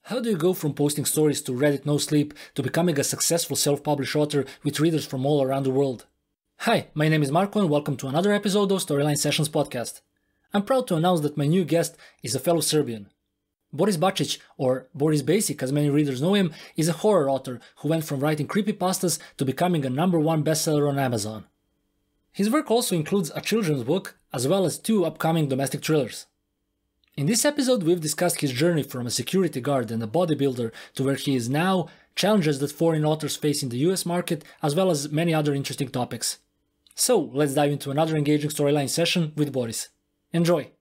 How do you go from posting stories to Reddit No Sleep to becoming a successful self-published author with readers from all around the world? Hi, my name is Marco and welcome to another episode of Storyline Sessions podcast. I'm proud to announce that my new guest is a fellow Serbian. Boris Bacic, or Boris Basic as many readers know him, is a horror author who went from writing creepypastas to becoming a #1 bestseller on Amazon. His work also includes a children's book as well as 2 upcoming domestic thrillers. In this episode, we've discussed his journey from a security guard and a bodybuilder to where he is now, challenges that foreign authors face in the US market, as well as many other interesting topics. So, let's dive into another engaging storyline session with Boris. Enjoy!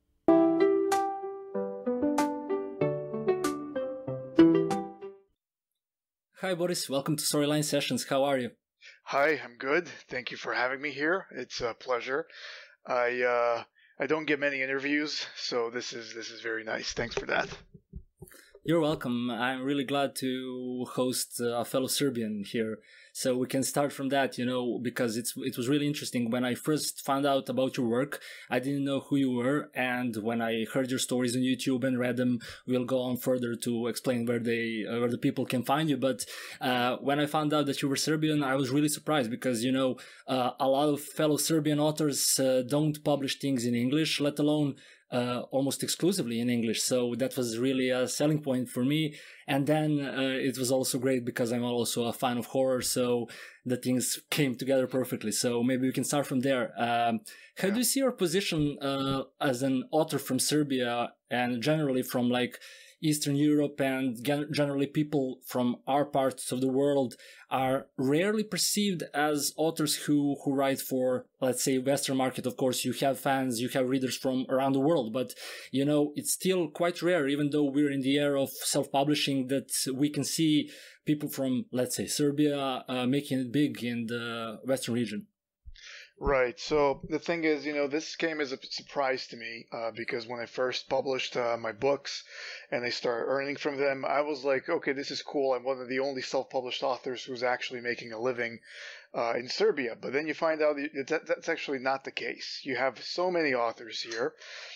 Hi Boris, welcome to Storyline Sessions. How are you? Hi, I'm good. Thank you for having me here. It's a pleasure. I don't get many interviews, so this is very nice. Thanks for that. You're welcome. I'm really glad to host a fellow Serbian here. So we can start from that, because it was really interesting. When I first found out about your work, I didn't know who you were. And when I heard your stories on YouTube and read them, we'll go on further to explain where the people can find you. But when I found out that you were Serbian, I was really surprised because, a lot of fellow Serbian authors don't publish things in English, let alone almost exclusively in English. So that was really a selling point for me. And then it was also great because I'm also a fan of horror. So the things came together perfectly. So maybe we can start from there. How do you see your position as an author from Serbia and generally from Eastern Europe and generally people from our parts of the world are rarely perceived as authors who write for, let's say, Western market. Of course, you have fans, you have readers from around the world, but, it's still quite rare, even though we're in the era of self-publishing, that we can see people from, let's say, Serbia making it big in the Western region. Right. So the thing is, this came as a surprise to me because when I first published my books and I started earning from them, I was like, okay, this is cool. I'm one of the only self-published authors who's actually making a living in Serbia. But then you find out that's actually not the case. You have so many authors here.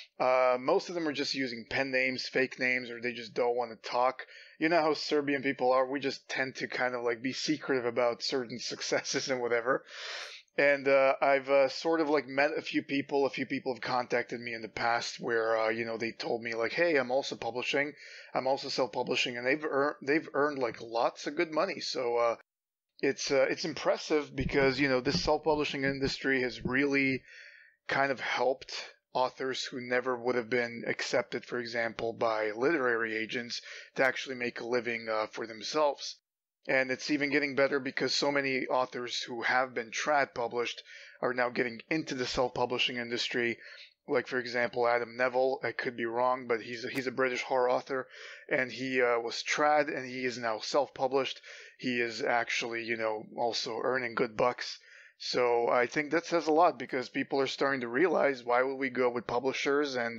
Most of them are just using pen names, fake names, or they just don't want to talk. You know how Serbian people are. We just tend to kind of be secretive about certain successes and whatever. And I've sort of met a few people. A few people have contacted me in the past where they told me hey, I'm also publishing, I'm also self-publishing, and they've earned lots of good money. So it's impressive because this self-publishing industry has really kind of helped authors who never would have been accepted, for example, by literary agents to actually make a living for themselves. And it's even getting better because so many authors who have been trad published are now getting into the self-publishing industry. Like, for example, Adam Neville. I could be wrong, but he's a British horror author, and he was trad, and he is now self-published. He is actually, also earning good bucks. So I think that says a lot because people are starting to realize, why would we go with publishers and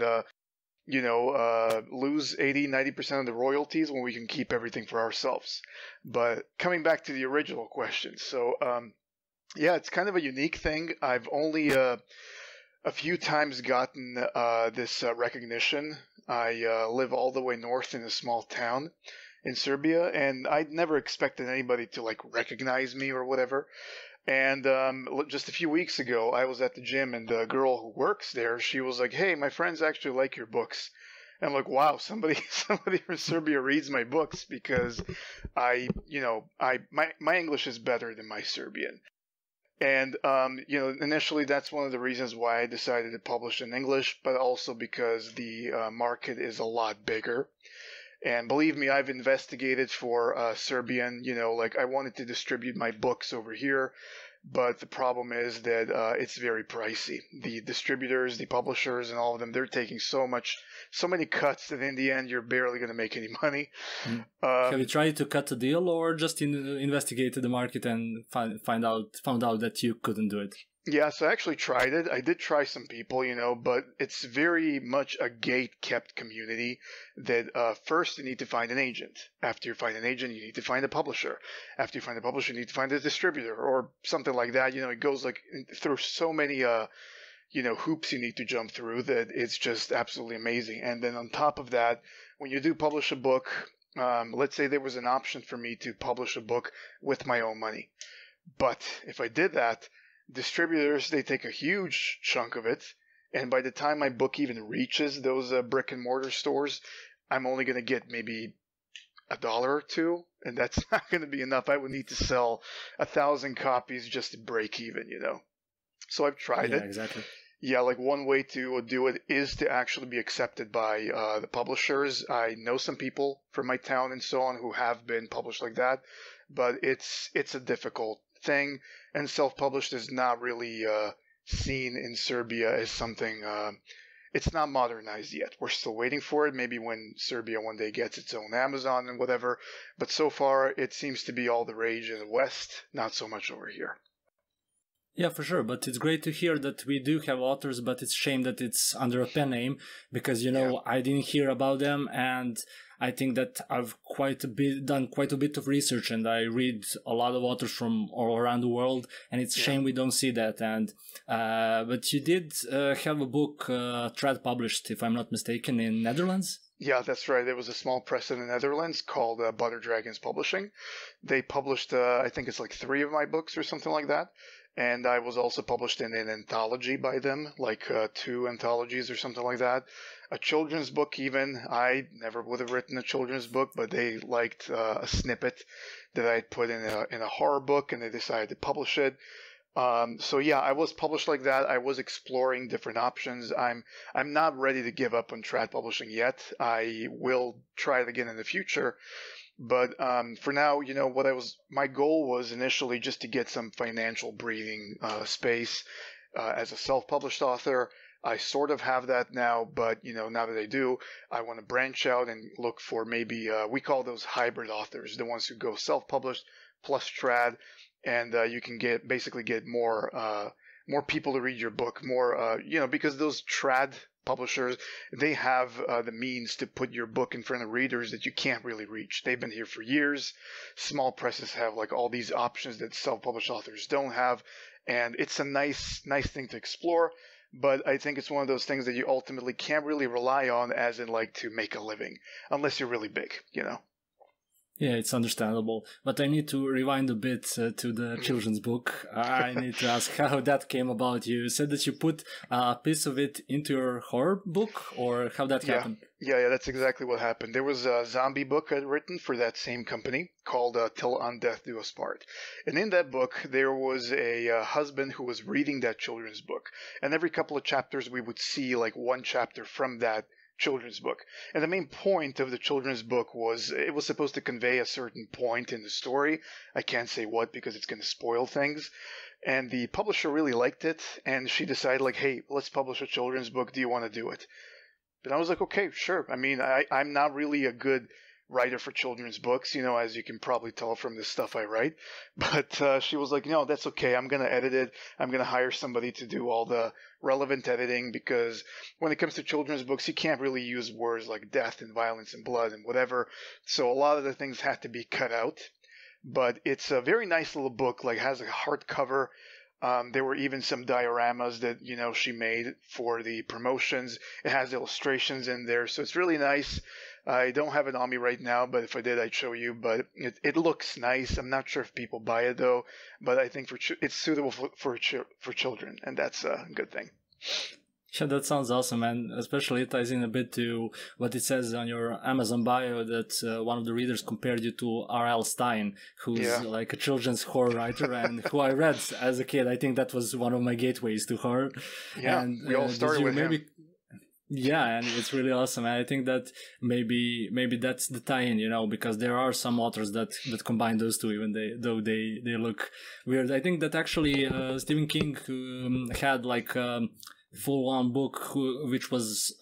lose 80-90% of the royalties when we can keep everything for ourselves. But coming back to the original question, so it's kind of a unique thing. I've only a few times gotten this recognition. I live all the way north in a small town in Serbia, and I'd never expected anybody to recognize me or whatever. And just a few weeks ago, I was at the gym, and the girl who works there, she was like, "Hey, my friends actually like your books." And I'm like, "Wow, somebody from Serbia reads my books," because my English is better than my Serbian. And initially that's one of the reasons why I decided to publish in English, but also because the market is a lot bigger. And believe me, I've investigated for Serbian, I wanted to distribute my books over here, but the problem is that it's very pricey. The distributors, the publishers, and all of them, they're taking so many cuts that in the end, you're barely going to make any money. Have you tried to cut a deal or just investigated the market and found out that you couldn't do it? Yeah, so I actually tried it. I did try some people, but it's very much a gate-kept community that first you need to find an agent. After you find an agent, you need to find a publisher. After you find a publisher, you need to find a distributor or something like that. It goes through so many hoops you need to jump through that it's just absolutely amazing. And then on top of that, when you do publish a book, let's say there was an option for me to publish a book with my own money. But if I did that, distributors, they take a huge chunk of it. And by the time my book even reaches those brick and mortar stores, I'm only going to get maybe $1 or $2, and that's not going to be enough. I would need to sell 1,000 copies just to break even, you know. So I've tried it. Exactly. Yeah, like one way to do it is to actually be accepted by the publishers. I know some people from my town and so on who have been published like that, but it's a difficult thing, and self-published is not really seen in Serbia as something. It's not modernized yet. We're still waiting for it. Maybe when Serbia one day gets its own Amazon and whatever. But so far, it seems to be all the rage in the West, not so much over here. Yeah, for sure. But it's great to hear that we do have authors, but it's a shame that it's under a pen name because, you know, I didn't hear about them, and I think that I've done quite a bit of research, and I read a lot of authors from all around the world, and it's a shame we don't see that. And but you did have a book trad published, if I'm not mistaken, in Netherlands. Yeah, that's right. There was a small press in the Netherlands called Butter Dragons Publishing. They published, I think it's like 3 of my books or something like that. And I was also published in an anthology by them, like 2 anthologies or something like that. A children's book even. I never would have written a children's book, but they liked a snippet that I had put in a horror book, and they decided to publish it. So yeah, I was published like that. I was exploring different options. I'm not ready to give up on trad publishing yet. I will try it again in the future. But for now, you know, my goal was initially just to get some financial breathing space as a self-published author. I sort of have that now, but, you know, now that I do, I want to branch out and look for maybe, we call those hybrid authors, the ones who go self-published plus trad, and you can basically get more people to read your book, more, you know, because those trad publishers, they have the means to put your book in front of readers that you can't really reach. They've been here for years. Small presses have like all these options that self-published authors don't have, and it's a nice thing to explore. But I think it's one of those things that you ultimately can't really rely on, as in like to make a living, unless you're really big, you know. Yeah, it's understandable. But I need to rewind a bit to the children's book. I need to ask how that came about. You said that you put a piece of it into your horror book, or how that happened? Yeah, that's exactly what happened. There was a zombie book I'd written for that same company called Till On Death Do Us Part. And in that book, there was a husband who was reading that children's book. And every couple of chapters, we would see like one chapter from that children's book. And the main point of the children's book was it was supposed to convey a certain point in the story. I can't say what because it's going to spoil things. And the publisher really liked it, and she decided like, hey, let's publish a children's book. Do you want to do it? And I was like, okay, sure. I mean, I'm not really a good writer for children's books, you know, as you can probably tell from the stuff I write. But she was like, no, that's okay. I'm going to edit it. I'm going to hire somebody to do all the relevant editing, because when it comes to children's books, you can't really use words like death and violence and blood and whatever. So a lot of the things had to be cut out. But it's a very nice little book, like has a hardcover. There were even some dioramas that, you know, she made for the promotions. It has illustrations in there, so it's really nice. I don't have it on me right now, but if I did, I'd show you. But it looks nice. I'm not sure if people buy it though, but I think it's suitable for children, and that's a good thing. Yeah, that sounds awesome, and especially it ties in a bit to what it says on your Amazon bio that one of the readers compared you to R.L. Stine, who's like a children's horror writer, and who I read as a kid. I think that was one of my gateways to horror. Yeah, and, we all started with him. Yeah, and it's really awesome. And I think that maybe that's the tie-in, you know, because there are some authors that combine those two, even though they look weird. I think that actually Stephen King had like full-on book which was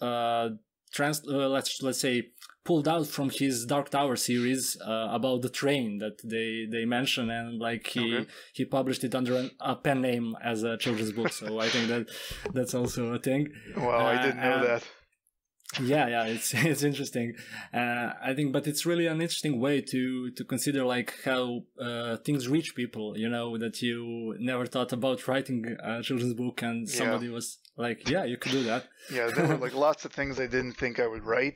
let's say pulled out from his Dark Tower series about the train that they mention, and like he published it under a pen name as a children's book. So I think that's also a thing. Wow, I didn't know that. Yeah, it's interesting. I think, but it's really an interesting way to consider like how things reach people. You know, that you never thought about writing a children's book, and somebody was Like, yeah, you could do that. Yeah, there were like lots of things I didn't think I would write.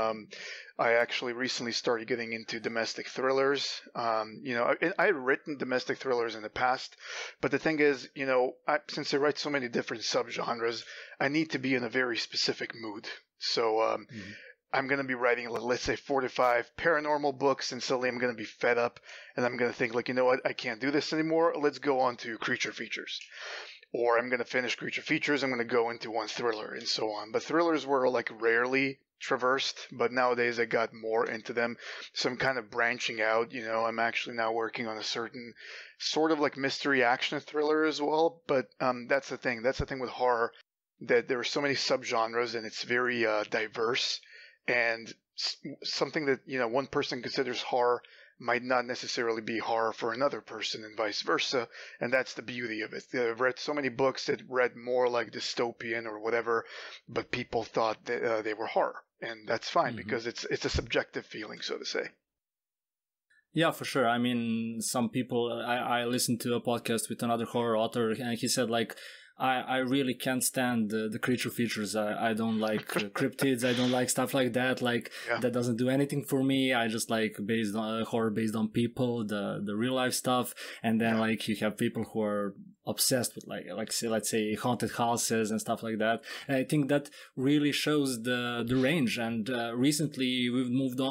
I actually recently started getting into domestic thrillers. I had written domestic thrillers in the past, but the thing is, since I write so many different subgenres, I need to be in a very specific mood. So I'm going to be writing, let's say, 4 to 5 paranormal books, and suddenly I'm going to be fed up, and I'm going to think, like, you know what, I can't do this anymore. Let's go on to creature features. Or I'm going to finish creature features, I'm going to go into one thriller, and so on. But thrillers were, like, rarely traversed, but nowadays I got more into them. So I'm kind of branching out, I'm actually now working on a certain sort of like mystery action thriller as well. But that's the thing. That's the thing with horror, that there are so many subgenres, and it's very diverse. And something that one person considers horror might not necessarily be horror for another person, and vice versa. And that's the beauty of it. I've read so many books that read more like dystopian or whatever, but people thought that they were horror, and that's fine because it's a subjective feeling, so to say. Yeah, for sure. I mean, some people, I listened to a podcast with another horror author, and he said, like, I really can't stand the creature features. I don't like cryptids. I don't like stuff like that. Like, that doesn't do anything for me. I just like based on horror based on people, the real life stuff. And then like you have people who are obsessed with like say, let's say haunted houses and stuff like that. And I think that really shows the range. And recently we've moved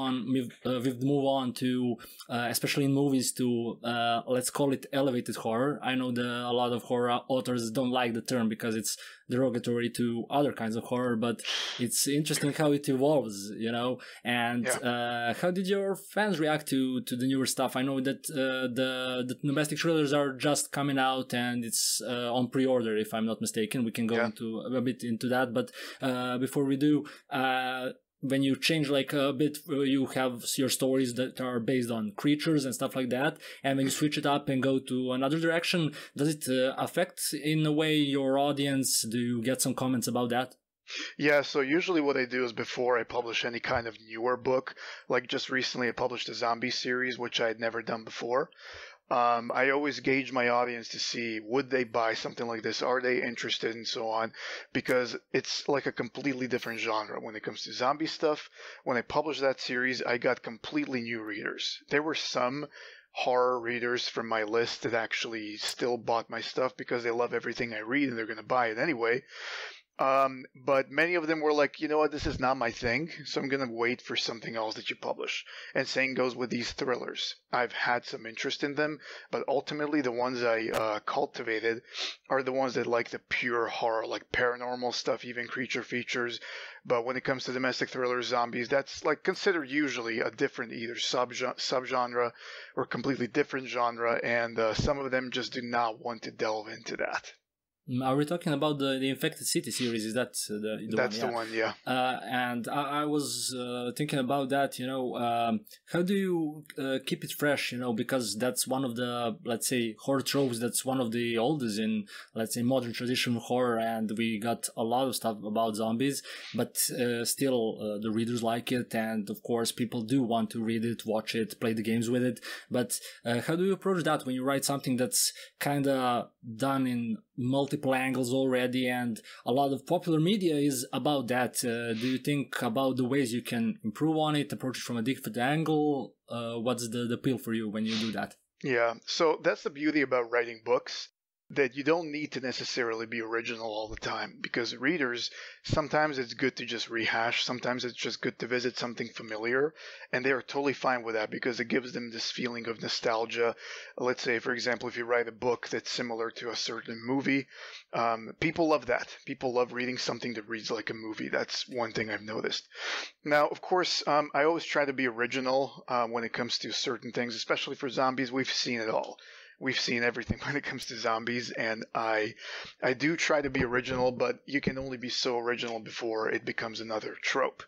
on to especially in movies to let's call it elevated horror. I know a lot of horror authors don't like the term because it's derogatory to other kinds of horror, but it's interesting how it evolves, and how did your fans react to the newer stuff? I know that the domestic thrillers are just coming out and it's on pre-order, if I'm not mistaken. We can go into a bit into that, but before we do, when you change like a bit, you have your stories that are based on creatures and stuff like that. And when you switch it up and go to another direction, does it affect in a way your audience? Do you get some comments about that? Yeah, so usually what I do is before I publish any kind of newer book, like just recently I published a zombie series, which I had never done before. I always gauge my audience to see, would they buy something like this? Are they interested, and so on? Because it's like a completely different genre when it comes to zombie stuff. When I published that series, I got completely new readers. There were some horror readers from my list that actually still bought my stuff because they love everything I read and they're going to buy it anyway. But many of them were like, you know what, this is not my thing, so I'm going to wait for something else that you publish. And same goes with these thrillers. I've had some interest in them, but ultimately the ones I cultivated are the ones that like the pure horror, like paranormal stuff, even creature features. But when it comes to domestic thrillers, zombies, that's like considered usually a different either subgenre or completely different genre, and some of them just do not want to delve into that. Are we talking about the Infected City series? Is that That's one? The one, yeah. And I was thinking about that, how do you keep it fresh, because that's one of the, let's say, horror tropes that's one of the oldest in, let's say, modern traditional horror, and we got a lot of stuff about zombies, but still the readers like it, and of course people do want to read it, watch it, play the games with it. But how do you approach that when you write something that's kind of done in multiple angles already, and a lot of popular media is about that? Do you think about the ways you can improve on it, approach it from a different angle? What's the appeal for you when you do that? Yeah, so that's the beauty about writing books, that you don't need to necessarily be original all the time, because readers, sometimes it's good to just rehash, sometimes it's just good to visit something familiar, and they are totally fine with that because it gives them this feeling of nostalgia. Let's say, for example, if you write a book that's similar to a certain movie, people love that. People love reading something that reads like a movie. That's one thing I've noticed. Now, of course, I always try to be original when it comes to certain things, especially for zombies. We've seen it all. We've seen everything when it comes to zombies, and I do try to be original, but you can only be so original before it becomes another trope.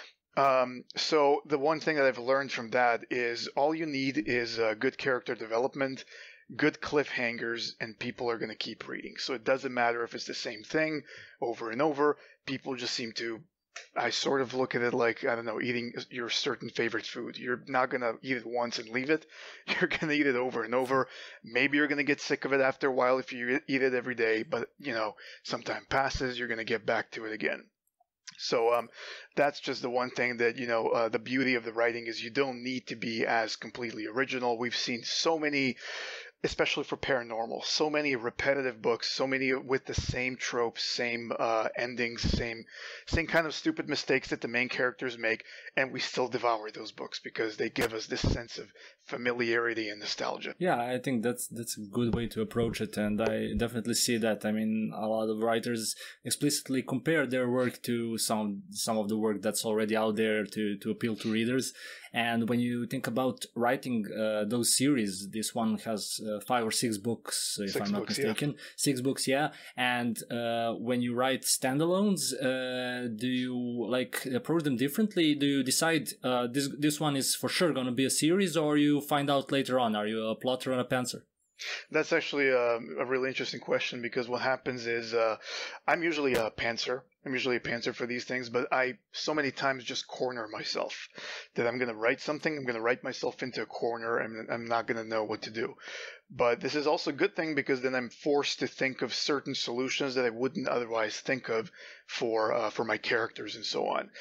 So the one thing that I've learned from that is all you need is good character development, good cliffhangers, and people are going to keep reading. So it doesn't matter if it's the same thing over and over. People just seem to I sort of look at it like, I don't know, eating your certain favorite food. You're not going to eat it once and leave it. You're going to eat it over and over. Maybe you're going to get sick of it after a while if you eat it every day, but, some time passes, you're going to get back to it again. So that's just the one thing that, the beauty of the writing is you don't need to be as completely original. We've seen so many, especially for paranormal, so many repetitive books, so many with the same tropes, same endings, same kind of stupid mistakes that the main characters make, and we still devour those books because they give us this sense of familiarity and nostalgia. Yeah, I think that's a good way to approach it, and I definitely see that. I mean, a lot of writers explicitly compare their work to some of the work that's already out there to appeal to readers. And when you think about writing those series, this one has 5 or 6 books, if I'm not mistaken. Yeah. 6 books, yeah. And when you write standalones, do you like approach them differently? Do you decide this one is for sure going to be a series, or you find out later on? Are you a plotter and a pantser? That's actually a really interesting question, because what happens is I'm usually a pantser. I'm usually a pantser for these things, but I so many times just corner myself that I'm going to write something. I'm going to write myself into a corner, and I'm not going to know what to do. But this is also a good thing, because then I'm forced to think of certain solutions that I wouldn't otherwise think of for my characters and so on.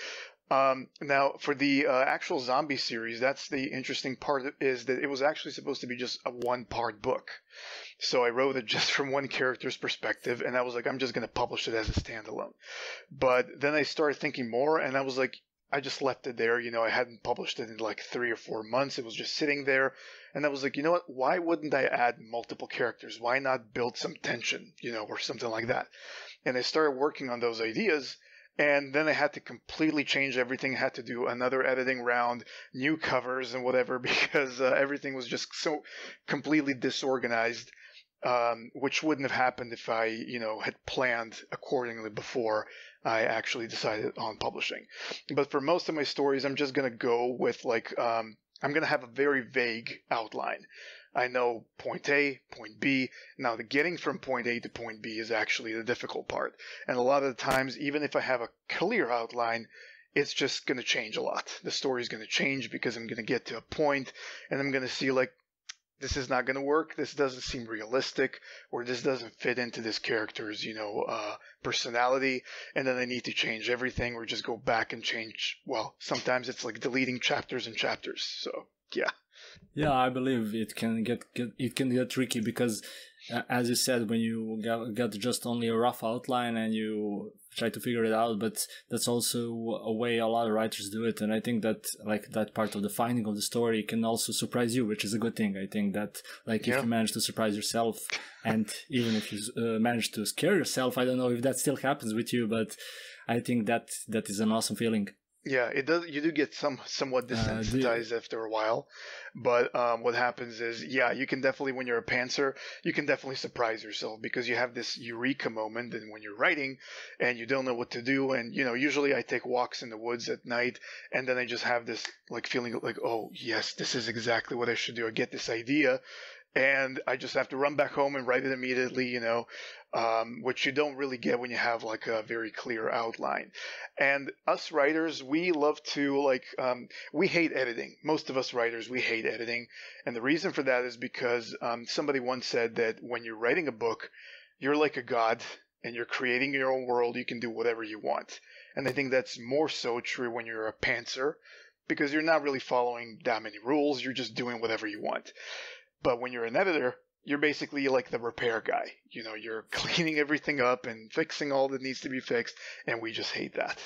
Now, for the actual zombie series, that's the interesting part, is that it was actually supposed to be just a 1-part book. So I wrote it just from one character's perspective, and I was like, I'm just going to publish it as a standalone. But then I started thinking more, and I was like, I just left it there. I hadn't published it in like 3 or 4 months. It was just sitting there. And I was like, you know what? Why wouldn't I add multiple characters? Why not build some tension, or something like that? And I started working on those ideas. And then I had to completely change everything. I had to do another editing round, new covers and whatever, because everything was just so completely disorganized, which wouldn't have happened if I, had planned accordingly before I actually decided on publishing. But for most of my stories, I'm just going to go with I'm going to have a very vague outline. I know point A, point B. Now, the getting from point A to point B is actually the difficult part. And a lot of the times, even if I have a clear outline, it's just going to change a lot. The story's going to change because I'm going to get to a point and I'm going to see this is not going to work. This doesn't seem realistic, or this doesn't fit into this character's, personality. And then I need to change everything, or just go back and change. Well, sometimes it's like deleting chapters and chapters. So, yeah. Yeah, I believe it can get tricky, because as you said, when you got just only a rough outline and you try to figure it out, but that's also a way a lot of writers do it. And I think that that part of the finding of the story can also surprise you, which is a good thing. I think that if you manage to surprise yourself, and even if you manage to scare yourself, I don't know if that still happens with you, but I think that is an awesome feeling. Yeah, it does. You do get somewhat desensitized after a while, but what happens is, you can definitely, when you're a pantser, you can definitely surprise yourself, because you have this eureka moment, and when you're writing, and you don't know what to do, and usually I take walks in the woods at night, and then I just have this feeling like, oh yes, this is exactly what I should do. I get this idea, and I just have to run back home and write it immediately, which you don't really get when you have a very clear outline. And us writers, we love to we hate editing. Most of us writers, we hate editing. And the reason for that is because somebody once said that when you're writing a book, you're like a god and you're creating your own world. You can do whatever you want. And I think that's more so true when you're a pantser, because you're not really following that many rules. You're just doing whatever you want. But when you're an editor, you're basically like the repair guy. You're cleaning everything up and fixing all that needs to be fixed, and we just hate that,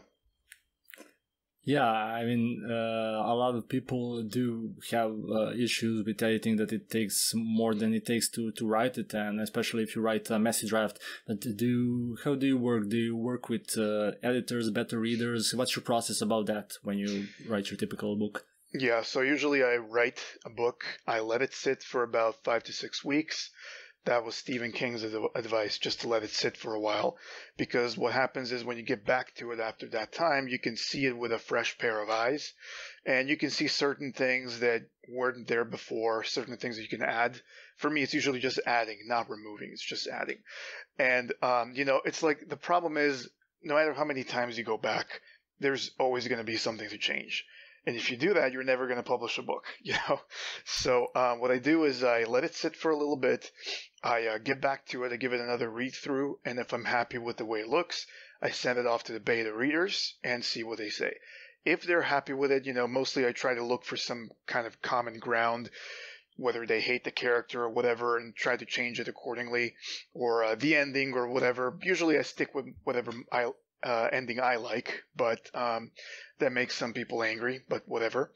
Yeah, I mean, a lot of people do have issues with editing, that it takes more than it takes to write it, and especially if you write a messy draft. But how do you work? Do you work with editors, beta readers? What's your process about that when you write your typical book? Yeah, so usually I write a book. I let it sit for about 5 to 6 weeks. That was Stephen King's advice, just to let it sit for a while, because what happens is when you get back to it after that time, you can see it with a fresh pair of eyes, and you can see certain things that weren't there before, certain things that you can add. For me, it's usually just adding, not removing. It's just adding. And, it's the problem is, no matter how many times you go back, there's always going to be something to change. And if you do that, you're never going to publish a book, you know? So what I do is I let it sit for a little bit. I get back to it. I give it another read through. And if I'm happy with the way it looks, I send it off to the beta readers and see what they say. If they're happy with it, you know, mostly I try to look for some kind of common ground, whether they hate the character or whatever, and try to change it accordingly, or the ending or whatever. Usually I stick with whatever ending I like, but that makes some people angry, but whatever.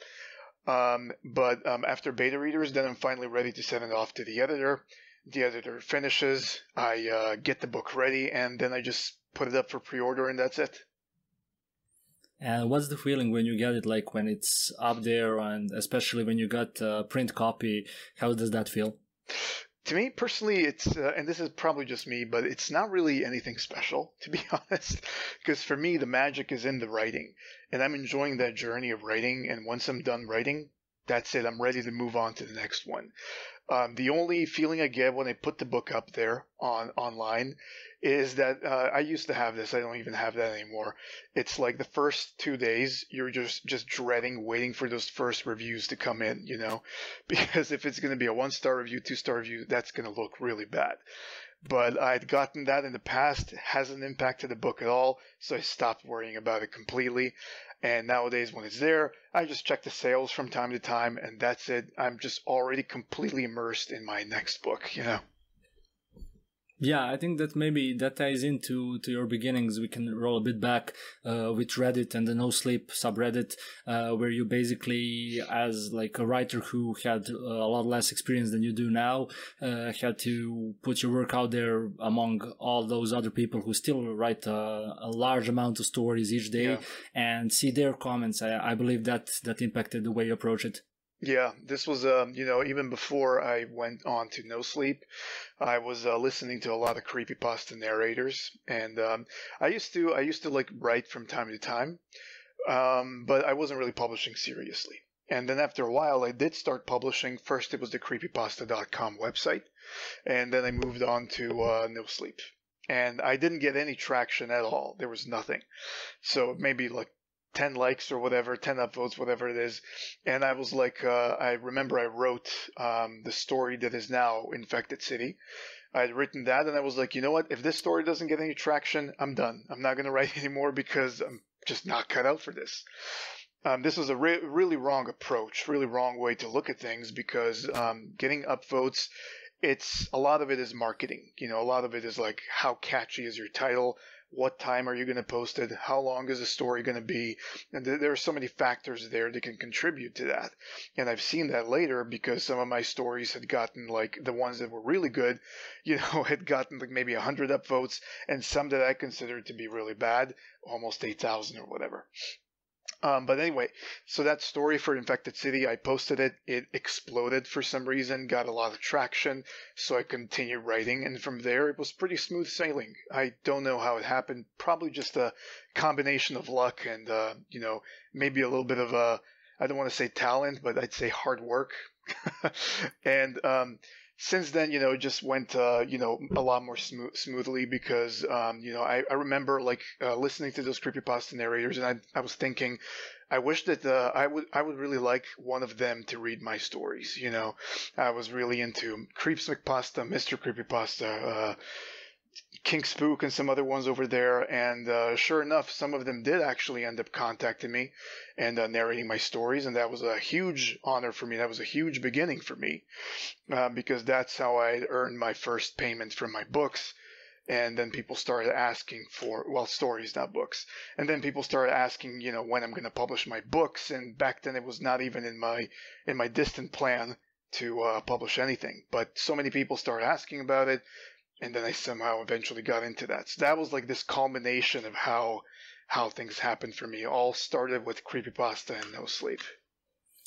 But after beta readers, then I'm finally ready to send it off to the editor. The editor finishes, I get the book ready, and then I just put it up for pre-order, and that's it. And what's the feeling when you get it, like when it's up there, and especially when you got a print copy? How does that feel? To me personally, it's and this is probably just me, but it's not really anything special, to be honest, because for me the magic is in the writing, and I'm enjoying that journey of writing. And once I'm done writing, that's it. I'm ready to move on to the next one. The only feeling I get when I put the book up there online is that I used to have this. I don't even have that anymore. It's like the first 2 days you're just dreading, waiting for those first reviews to come in, you know, because if it's going to be a 1-star review, 2-star review, that's going to look really bad. But I'd gotten that in the past. It hasn't impacted the book at all, so I stopped worrying about it completely. And nowadays, when it's there, I just check the sales from time to time, and that's it. I'm just already completely immersed in my next book, you know? Yeah, I think that maybe that ties into your beginnings. We can roll a bit back with Reddit and the No Sleep subreddit, where you basically, as like a writer who had a lot less experience than you do now, had to put your work out there among all those other people who still write a large amount of stories each day, and see their comments. I believe that impacted the way you approach it. Yeah, this was, you know, even before I went on to No Sleep, I was listening to a lot of creepypasta narrators, and I used to like write from time to time, but I wasn't really publishing seriously. And then after a while, I did start publishing. First, it was the creepypasta.com website, and then I moved on to No Sleep. And I didn't get any traction at all. There was nothing. So maybe like 10 likes or whatever, 10 upvotes, whatever it is. And I was like, I remember I wrote the story that is now Infected City. I'd written that, and I was like, you know what? If this story doesn't get any traction, I'm done. I'm not going to write anymore because I'm just not cut out for this. This was a really wrong approach, really wrong way to look at things, because getting upvotes, it's a lot of it is marketing. You know, a lot of it is like, how catchy is your title? What time are you going to post it? How long is the story going to be? And there are so many factors there that can contribute to that. And I've seen that later because some of my stories had gotten, like, the ones that were really good, you know, had gotten like maybe 100 upvotes, and some that I considered to be really bad, almost 8,000 or whatever. But anyway, so that story for Infected City, I posted it. It exploded for some reason, got a lot of traction, so I continued writing, and from there it was pretty smooth sailing. I don't know how it happened. Probably just a combination of luck and, you know, maybe a little bit of I don't want to say talent, but I'd say hard work. And since then, you know, it just went, you know, a lot more smoothly because, you know, I remember like listening to those creepypasta narrators, and I was thinking, I wish that I would really like one of them to read my stories. You know, I was really into Creeps McPasta, Mr. Creepypasta, King Spook, and some other ones over there. And sure enough, some of them did actually end up contacting me and narrating my stories. And that was a huge honor for me. That was a huge beginning for me because that's how I earned my first payment from my books. And then people started asking for, well, stories, not books. And then people started asking, you know, when I'm going to publish my books. And back then it was not even in my distant plan to publish anything. But so many people started asking about it. And then I somehow eventually got into that. So that was like this culmination of how things happened for me. All started with creepypasta and No Sleep.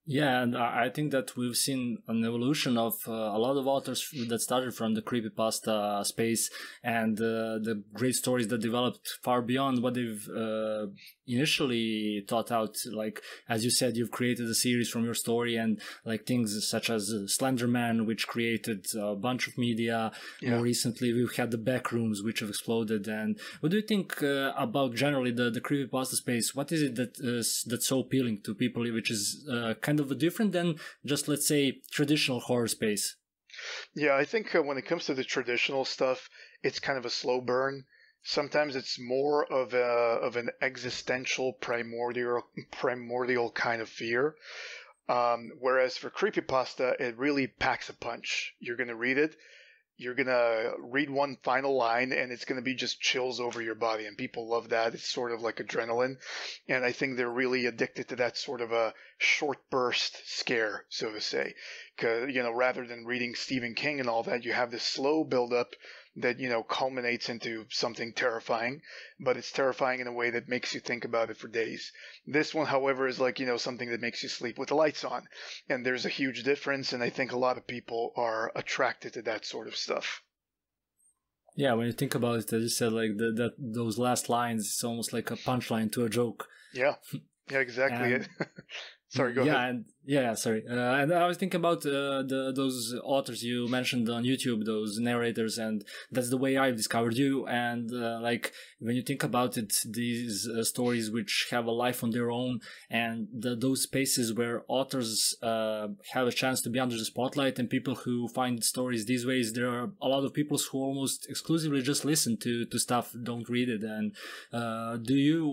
Yeah, and I think that we've seen an evolution of a lot of authors that started from the creepypasta space, and the great stories that developed far beyond what they've initially thought out. Like, as you said, you've created a series from your story, and like things such as Slenderman, which created a bunch of media. Yeah. More recently, we've had the Backrooms, which have exploded. And what do you think about generally the creepypasta space? What is it that's so appealing to people, which is kind of different than just, let's say, traditional horror space? Yeah, I think when it comes to the traditional stuff, it's kind of a slow burn. Sometimes it's more of an existential primordial kind of fear. Whereas for creepypasta, it really packs a punch. You're gonna read it, you're gonna read one final line, and it's gonna be just chills over your body, and people love that. It's sort of like adrenaline, and I think they're really addicted to that sort of a short burst scare, so to say. Because rather than reading Stephen King and all that, you have this slow build up that culminates into something terrifying, but it's terrifying in a way that makes you think about it for days. This one, however, is like something that makes you sleep with the lights on, and there's a huge difference, and I think a lot of people are attracted to that sort of stuff. Yeah, when you think about it, as you said, like those last lines, it's almost like a punchline to a joke. Yeah, exactly. And Sorry, go ahead. And sorry. And I was thinking about those authors you mentioned on YouTube, those narrators, and that's the way I've discovered you. And like when you think about it, these stories which have a life on their own, and those spaces where authors have a chance to be under the spotlight, and people who find stories these ways, there are a lot of people who almost exclusively just listen to stuff, don't read it. And do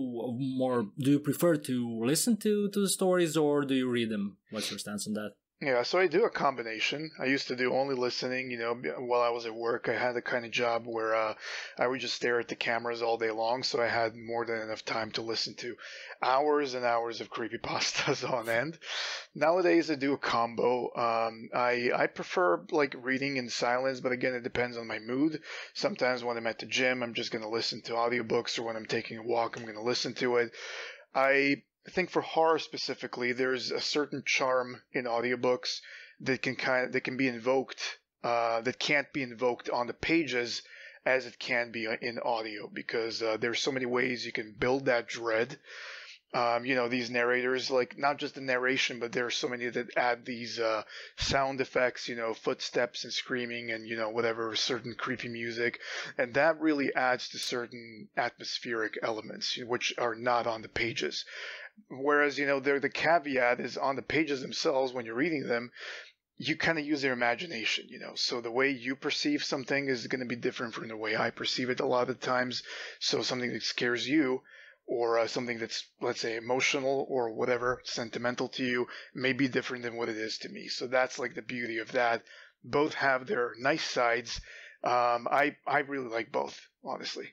you prefer to listen to the stories, or do you read them? What's your stance on that? Yeah, so I do a combination. I used to do only listening, while I was at work. I had a kind of job where I would just stare at the cameras all day long, so I had more than enough time to listen to hours and hours of creepypastas on end. Nowadays, I do a combo. I prefer like reading in silence, but again, it depends on my mood. Sometimes when I'm at the gym, I'm just going to listen to audiobooks, or when I'm taking a walk, I'm going to listen to it. I think for horror specifically, there's a certain charm in audiobooks that can be invoked, that can't be invoked on the pages as it can be in audio, because there's so many ways you can build that dread. These narrators, like not just the narration, but there are so many that add these sound effects, footsteps and screaming and, whatever, certain creepy music. And that really adds to certain atmospheric elements, which are not on the pages. Whereas, the caveat is on the pages themselves when you're reading them, you kind of use your imagination, So the way you perceive something is going to be different from the way I perceive it a lot of times. So something that scares you, or something that's, let's say, emotional or whatever, sentimental to you, may be different than what it is to me. So that's like the beauty of that. Both have their nice sides. I really like both, honestly.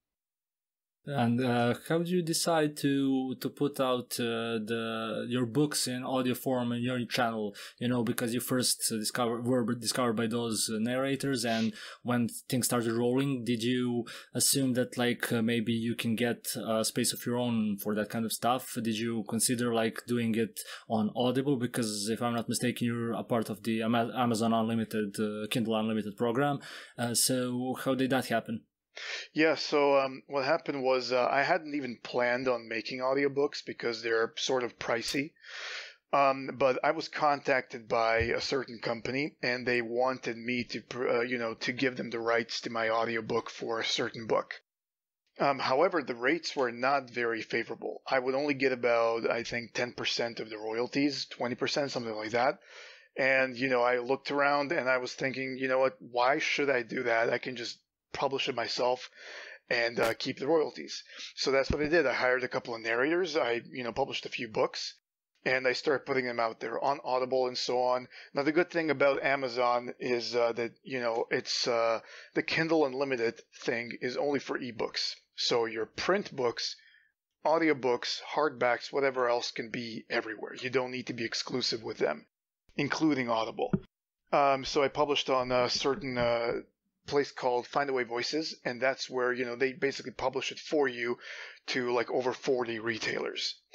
And how did you decide to put out your books in audio form in your channel? Because you first were discovered by those narrators, and when things started rolling, did you assume that maybe you can get a space of your own for that kind of stuff? Did you consider doing it on Audible? Because if I'm not mistaken, you're a part of the Amazon Unlimited, Kindle Unlimited program. So how did that happen? Yeah, so what happened was I hadn't even planned on making audiobooks because they're sort of pricey. But I was contacted by a certain company, and they wanted me to give them the rights to my audiobook for a certain book. However, the rates were not very favorable. I would only get about, I think, 10% of the royalties, 20%, something like that. And, I looked around and I was thinking, what, why should I do that? I can just publish it myself and keep the royalties. So that's what I did. I hired a couple of narrators. I, published a few books, and I started putting them out there on Audible and so on. Now, the good thing about Amazon is that, it's the Kindle Unlimited thing is only for ebooks. So your print books, audiobooks, hardbacks, whatever else can be everywhere. You don't need to be exclusive with them, including Audible. So I published on a certain place called Findaway Voices, and that's where they basically publish it for you to over 40 retailers.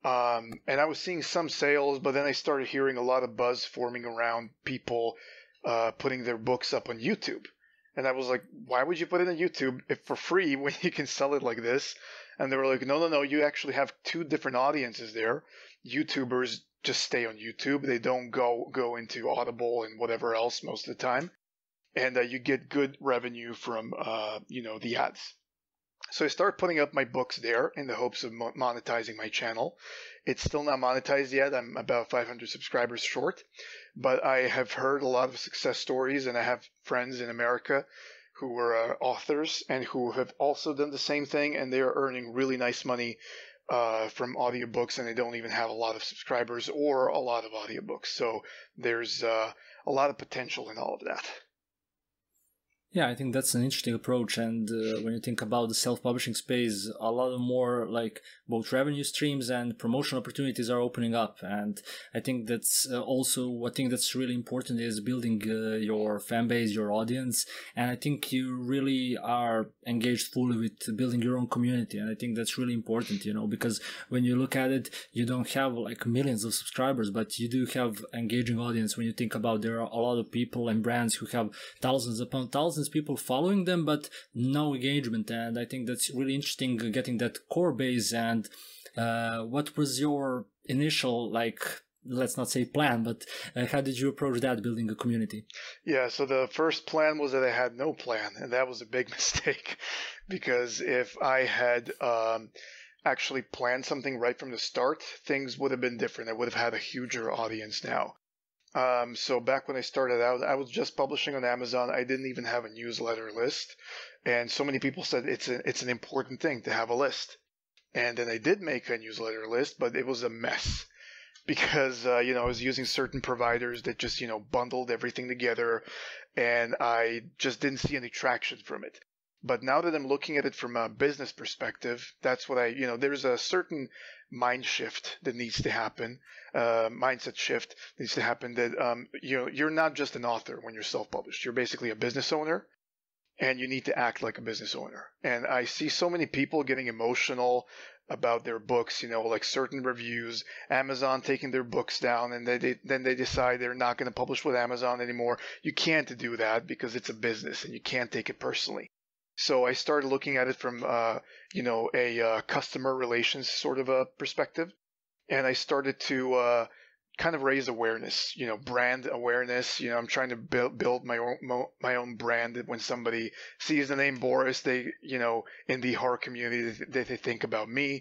And I was seeing some sales, but then I started hearing a lot of buzz forming around people putting their books up on YouTube. And I was like, why would you put it on YouTube if for free when you can sell it like this? And they were like, no, you actually have two different audiences there. YouTubers just stay on YouTube. They don't go into Audible and whatever else most of the time. And you get good revenue from, the ads. So I started putting up my books there in the hopes of monetizing my channel. It's still not monetized yet. I'm about 500 subscribers short, but I have heard a lot of success stories, and I have friends in America who were authors and who have also done the same thing, and they are earning really nice money from audiobooks, and they don't even have a lot of subscribers or a lot of audiobooks. So there's a lot of potential in all of that. Yeah, I think that's an interesting approach. And when you think about the self-publishing space, a lot more like both revenue streams and promotional opportunities are opening up. And I think that's also one thing that's really important is building your fan base, your audience. And I think you really are engaged fully with building your own community. And I think that's really important, because when you look at it, you don't have like millions of subscribers, but you do have engaging audience. When you think about, there are a lot of people and brands who have thousands upon thousands people following them, but no engagement. And I think that's really interesting, getting that core base. And what was your initial, let's not say plan, but how did you approach that, building a community? Yeah, so the first plan was that I had no plan, and that was a big mistake, because if I had actually planned something right from the start, things would have been different. I would have had a huger audience now. So back when I started out, I was just publishing on Amazon. I didn't even have a newsletter list. And so many people said it's an important thing to have a list. And then I did make a newsletter list, but it was a mess because, I was using certain providers that just, bundled everything together, and I just didn't see any traction from it. But now that I'm looking at it from a business perspective, that's what there's a certain mind shift that needs to happen, mindset shift needs to happen, that, you're not just an author when you're self-published. You're basically a business owner, and you need to act like a business owner. And I see so many people getting emotional about their books, like certain reviews, Amazon taking their books down, and then they decide they're not going to publish with Amazon anymore. You can't do that because it's a business and you can't take it personally. So I started looking at it from, a customer relations sort of a perspective. And I started to kind of raise awareness, brand awareness. I'm trying to build my own brand. That when somebody sees the name Boris, they, in the horror community, they think about me.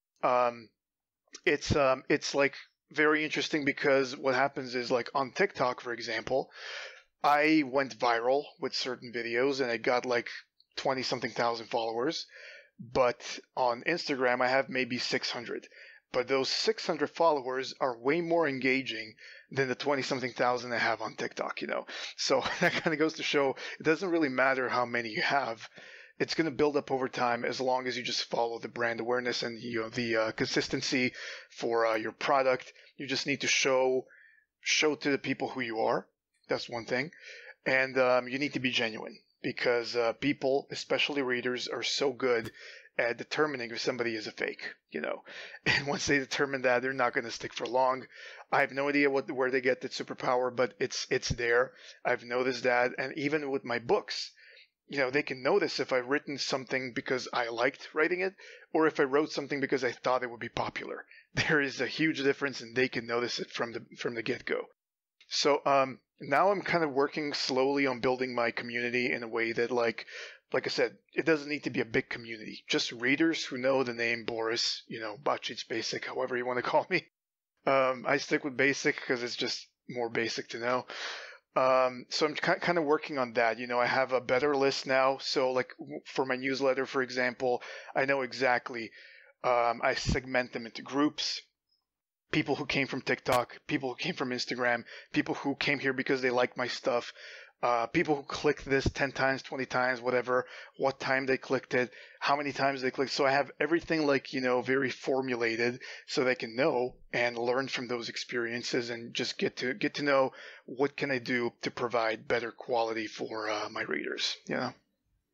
It's like very interesting, because what happens is, like on TikTok, for example, I went viral with certain videos and I got like 20 something thousand followers, but on Instagram I have maybe 600. But those 600 followers are way more engaging than the 20 something thousand I have on TikTok, So that kind of goes to show it doesn't really matter how many you have. It's going to build up over time as long as you just follow the brand awareness and the consistency for your product. You just need to show to the people who you are. That's one thing. And you need to be genuine, because people, especially readers, are so good at determining if somebody is a fake, And once they determine that, they're not going to stick for long. I have no idea where they get that superpower, but it's there. I've noticed that, and even with my books, they can notice if I've written something because I liked writing it, or if I wrote something because I thought it would be popular. There is a huge difference, and they can notice it from the get-go. So now I'm kind of working slowly on building my community in a way that, like I said, it doesn't need to be a big community. Just readers who know the name Boris, Bachit's Basic, however you want to call me. I stick with Basic because it's just more basic to know. So I'm kind of working on that. I have a better list now. So like for my newsletter, for example, I know exactly, I segment them into groups. People who came from TikTok, people who came from Instagram, people who came here because they like my stuff, people who clicked this 10 times, 20 times, whatever, what time they clicked it, how many times they clicked. So I have everything very formulated so they can know and learn from those experiences and just get to know what can I do to provide better quality for my readers,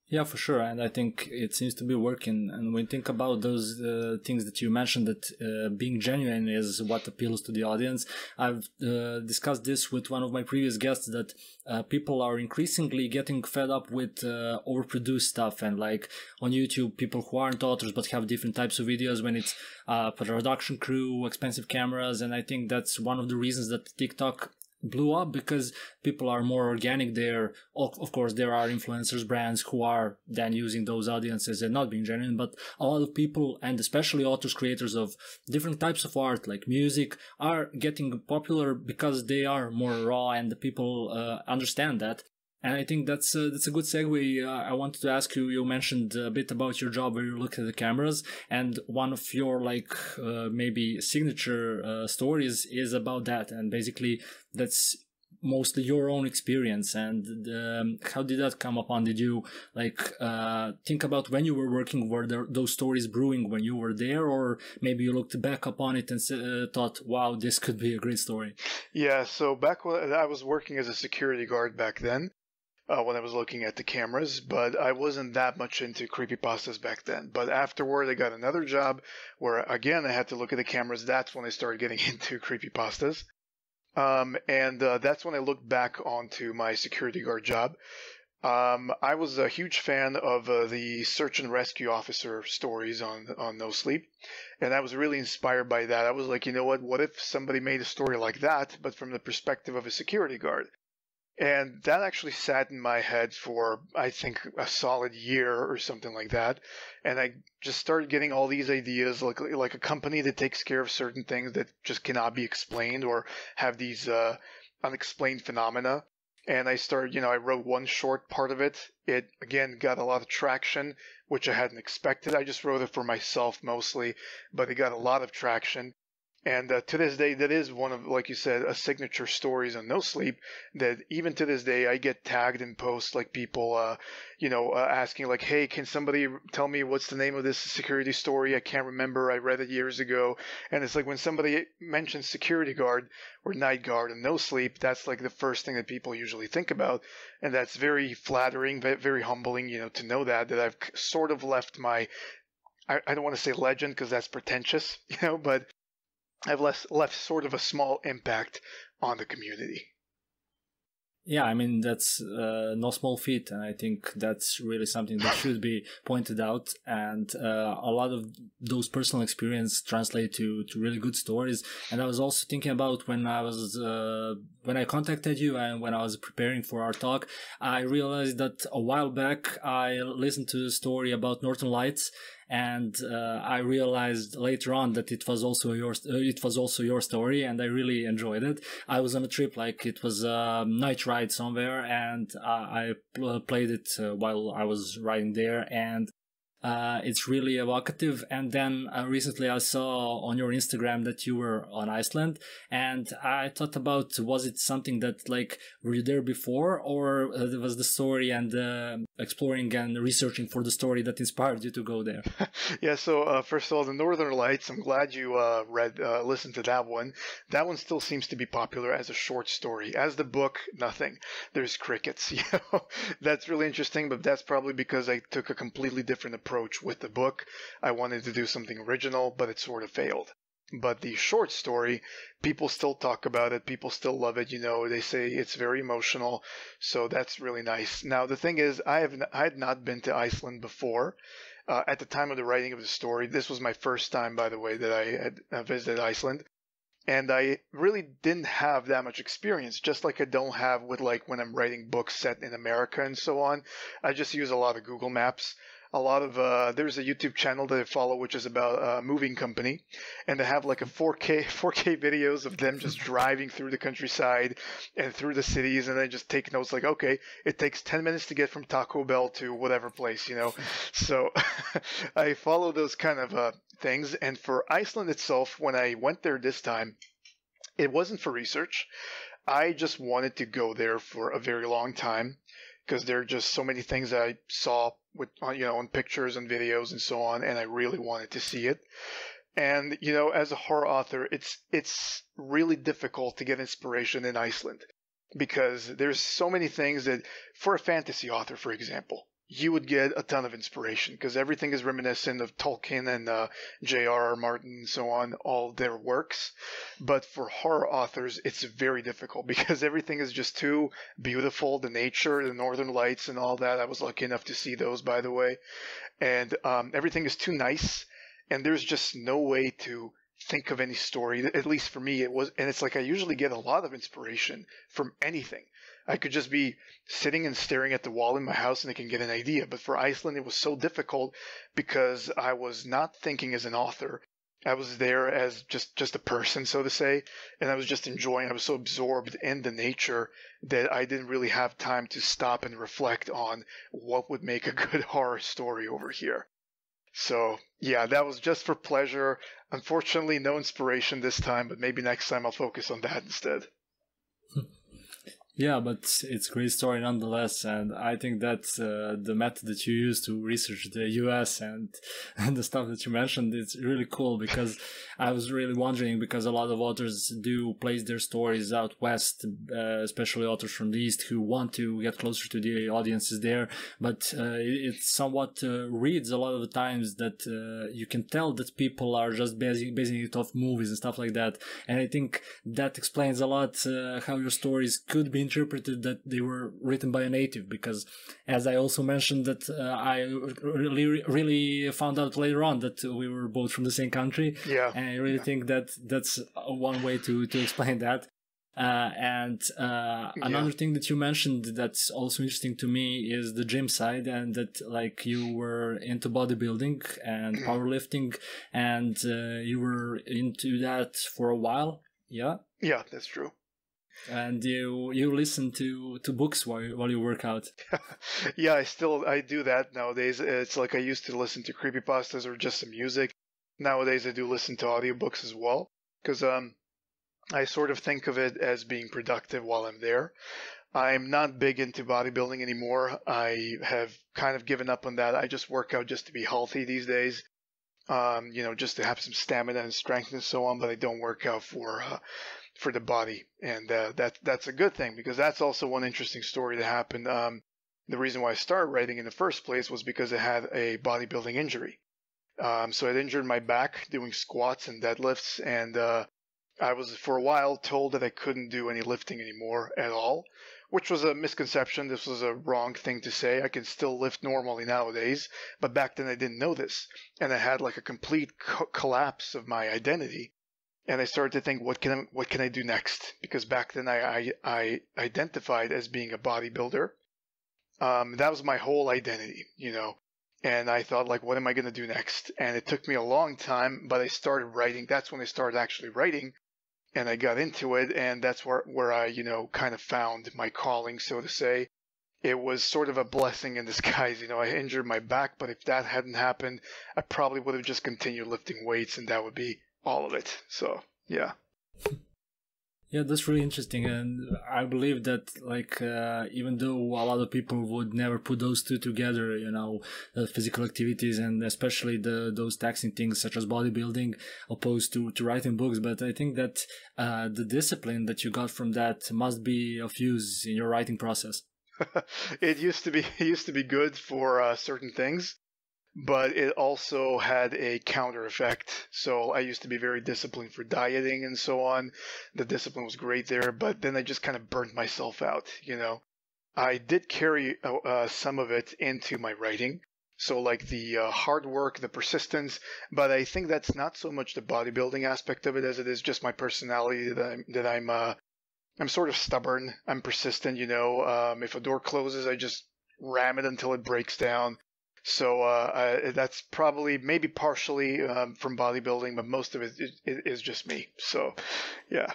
Yeah, for sure. And I think it seems to be working. And when you think about those things that you mentioned, that being genuine is what appeals to the audience. I've discussed this with one of my previous guests, that people are increasingly getting fed up with overproduced stuff. And like on YouTube, people who aren't authors but have different types of videos when it's production crew, expensive cameras. And I think that's one of the reasons that TikTok blew up, because people are more organic there. Of course, there are influencers, brands who are then using those audiences and not being genuine, but a lot of people, and especially authors, creators of different types of art like music, are getting popular because they are more raw, and the people understand that. And I think that's a good segue. I wanted to ask you, you mentioned a bit about your job where you look at the cameras, and one of your maybe signature stories is about that. And basically that's mostly your own experience. And how did that come upon? Did you think about when you were working, were there those stories brewing when you were there, or maybe you looked back upon it and thought, wow, this could be a great story? Yeah, so back when I was working as a security guard back then, when I was looking at the cameras, but I wasn't that much into creepypastas back then. But afterward, I got another job where, again, I had to look at the cameras. That's when I started getting into creepypastas. And that's when I looked back onto my security guard job. I was a huge fan of the search and rescue officer stories on No Sleep, and I was really inspired by that. I was like, you know what if somebody made a story like that, but from the perspective of a security guard? And that actually sat in my head for, I think, a solid year or something like that. And I just started getting all these ideas, like a company that takes care of certain things that just cannot be explained, or have these unexplained phenomena. And I started, I wrote one short part of it. It, again, got a lot of traction, which I hadn't expected. I just wrote it for myself mostly, but it got a lot of traction. And to this day, that is one of, like you said, a signature stories on No Sleep, that even to this day, I get tagged in posts, like people, asking like, hey, can somebody tell me what's the name of this security story? I can't remember. I read it years ago. And it's like when somebody mentions security guard or night guard and No Sleep, that's like the first thing that people usually think about. And that's very flattering, very humbling, to know that I've sort of left my, I don't want to say legend because that's pretentious, but I've left sort of a small impact on the community. Yeah, I mean, that's no small feat, and I think that's really something that should be pointed out. And a lot of those personal experience translate to really good stories. And I was also thinking about when I contacted you and when I was preparing for our talk, I realized that a while back I listened to a story about Northern Lights. And I realized later on that it was also your story, and I really enjoyed it. I was on a trip, like it was a night ride somewhere, and I played it while I was riding there, and it's really evocative. And then recently I saw on your Instagram that you were on Iceland, and I thought about, was it something that were you there before, or was the story and exploring and researching for the story that inspired you to go there? Yeah, so first of all, the Northern Lights, I'm glad you listened to that one. That one still seems to be popular as a short story. As the book, nothing. There's crickets. That's really interesting, but that's probably because I took a completely different approach with the book. I wanted to do something original, but it sort of failed. But the short story, people still talk about it. People still love it. They say it's very emotional. So that's really nice. Now, the thing is, I had not been to Iceland before. At the time of the writing of the story, this was my first time, by the way, that I had visited Iceland. And I really didn't have that much experience, just like I don't have with when I'm writing books set in America and so on. I just use a lot of Google Maps. A lot of there's a YouTube channel that I follow, which is about a moving company, and they have a 4K videos of them just driving through the countryside and through the cities, and I just take notes like, okay, it takes 10 minutes to get from Taco Bell to whatever place, So I follow those kind of things. And for Iceland itself, when I went there this time, it wasn't for research. I just wanted to go there for a very long time, because there are just so many things that I saw on pictures and videos and so on, and I really wanted to see it. And as a horror author, it's really difficult to get inspiration in Iceland, because there's so many things that, for a fantasy author, for example, you would get a ton of inspiration because everything is reminiscent of Tolkien and J.R.R. Martin and so on, all their works. But for horror authors, it's very difficult because everything is just too beautiful. The nature, the northern lights, and all that. I was lucky enough to see those, by the way. And everything is too nice, and there's just no way to think of any story. At least for me, it was. And it's like I usually get a lot of inspiration from anything. I could just be sitting and staring at the wall in my house and I can get an idea. But for Iceland, it was so difficult because I was not thinking as an author. I was there as just a person, so to say, and I was just enjoying. I was so absorbed in the nature that I didn't really have time to stop and reflect on what would make a good horror story over here. So, yeah, that was just for pleasure. Unfortunately, no inspiration this time, but maybe next time I'll focus on that instead. Yeah, but it's a great story nonetheless, and I think that the method that you use to research the US and the stuff that you mentioned, it's really cool because I was really wondering, because a lot of authors do place their stories out west, especially authors from the east who want to get closer to the audiences there, but it somewhat reads a lot of the times that you can tell that people are just basing it off movies and stuff like that, and I think that explains a lot how your stories could be interpreted that they were written by a native, because as I also mentioned that I really found out later on that we were both from the same country. Yeah. And I really think that that's one way to explain that. Another thing that you mentioned that's also interesting to me is the gym side, and that like you were into bodybuilding and powerlifting, and you were into that for a while. Yeah. Yeah, that's true. And you listen to books while you work out. Yeah, I do that nowadays. It's like I used to listen to creepypastas or just some music. Nowadays I do listen to audiobooks as well, because I sort of think of it as being productive while I'm there. I'm not big into bodybuilding anymore. I have kind of given up on that. I just work out just to be healthy these days. Just to have some stamina and strength and so on, but I don't work out for the body, and that's a good thing, because that's also one interesting story that happened. The reason why I started writing in the first place was because I had a bodybuilding injury. So I'd injured my back doing squats and deadlifts, and I was for a while told that I couldn't do any lifting anymore at all, which was a misconception. This was a wrong thing to say. I can still lift normally nowadays, but back then I didn't know this, and I had like a complete collapse of my identity. And I started to think, what can I do next? Because back then I identified as being a bodybuilder. That was my whole identity, And I thought, like, what am I going to do next? And it took me a long time, but I started writing. That's when I started actually writing, and I got into it, and that's where I, kind of found my calling, so to say. It was sort of a blessing in disguise. I injured my back, but if that hadn't happened, I probably would have just continued lifting weights, and that would be all of it. So, yeah. Yeah, that's really interesting, and I believe that, like, even though a lot of people would never put those two together, the physical activities and especially those taxing things such as bodybuilding, opposed to writing books, but I think that the discipline that you got from that must be of use in your writing process. It used to be good for certain things, but it also had a counter effect. So I used to be very disciplined for dieting and so on. The discipline was great there, but then I just kind of burnt myself out, I did carry some of it into my writing. So like the hard work, the persistence, but I think that's not so much the bodybuilding aspect of it as it is just my personality that I'm sort of stubborn. I'm persistent, if a door closes, I just ram it until it breaks down. So that's probably maybe partially from bodybuilding, but most of it is just me. So, yeah.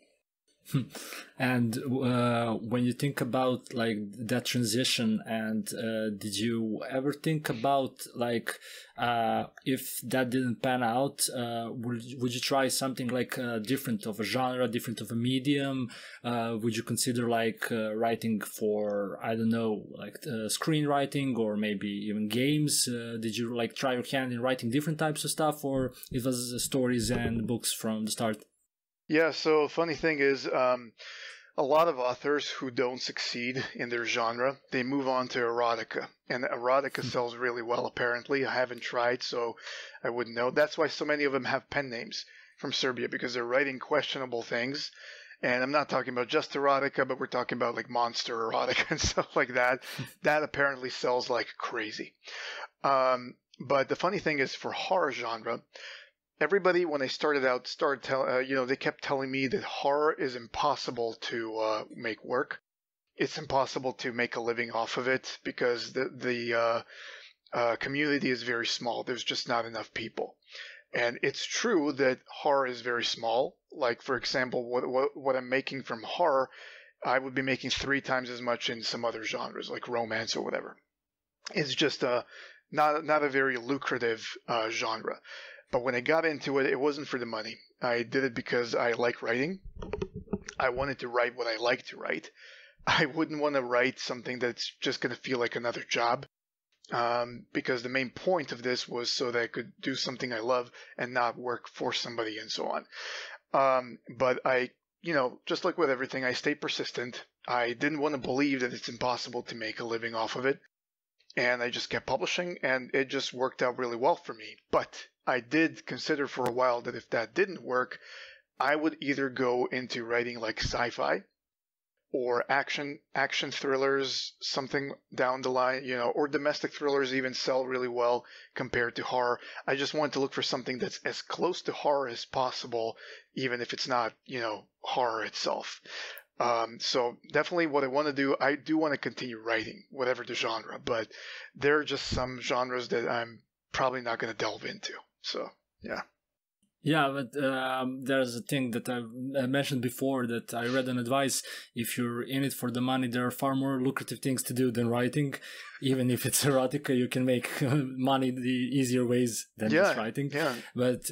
And when you think about like that transition, and did you ever think about like if that didn't pan out, would you try something like different of a genre, different of a medium? Would you consider like writing for, I don't know, like screenwriting or maybe even games? Did you like try your hand in writing different types of stuff, or it was stories and books from the start? Yeah, so funny thing is, a lot of authors who don't succeed in their genre, they move on to erotica. And erotica sells really well, apparently. I haven't tried, so I wouldn't know. That's why so many of them have pen names from Serbia, because they're writing questionable things. And I'm not talking about just erotica, but we're talking about like monster erotica and stuff like that. That apparently sells like crazy. But the funny thing is, for horror genre, everybody, when they started out, they kept telling me that horror is impossible to make work. It's impossible to make a living off of it because the community is very small. There's just not enough people. And it's true that horror is very small. Like, for example, what I'm making from horror, I would be making 3 times as much in some other genres, like romance or whatever. It's just not a very lucrative genre. But when I got into it, it wasn't for the money. I did it because I like writing. I wanted to write what I like to write. I wouldn't want to write something that's just going to feel like another job. Because the main point of this was so that I could do something I love and not work for somebody and so on. But I, just like with everything, I stayed persistent. I didn't want to believe that it's impossible to make a living off of it. And I just kept publishing, and it just worked out really well for me. But I did consider for a while that if that didn't work, I would either go into writing like sci-fi or action thrillers, something down the line, or domestic thrillers even sell really well compared to horror. I just wanted to look for something that's as close to horror as possible, even if it's not, horror itself. So definitely what I want to do, I do want to continue writing, whatever the genre, but there are just some genres that I'm probably not going to delve into. So, yeah. Yeah, but there's a thing that I mentioned before that I read an advice. If you're in it for the money, there are far more lucrative things to do than writing. Even if it's erotica, you can make money the easier ways than just writing. Yeah. But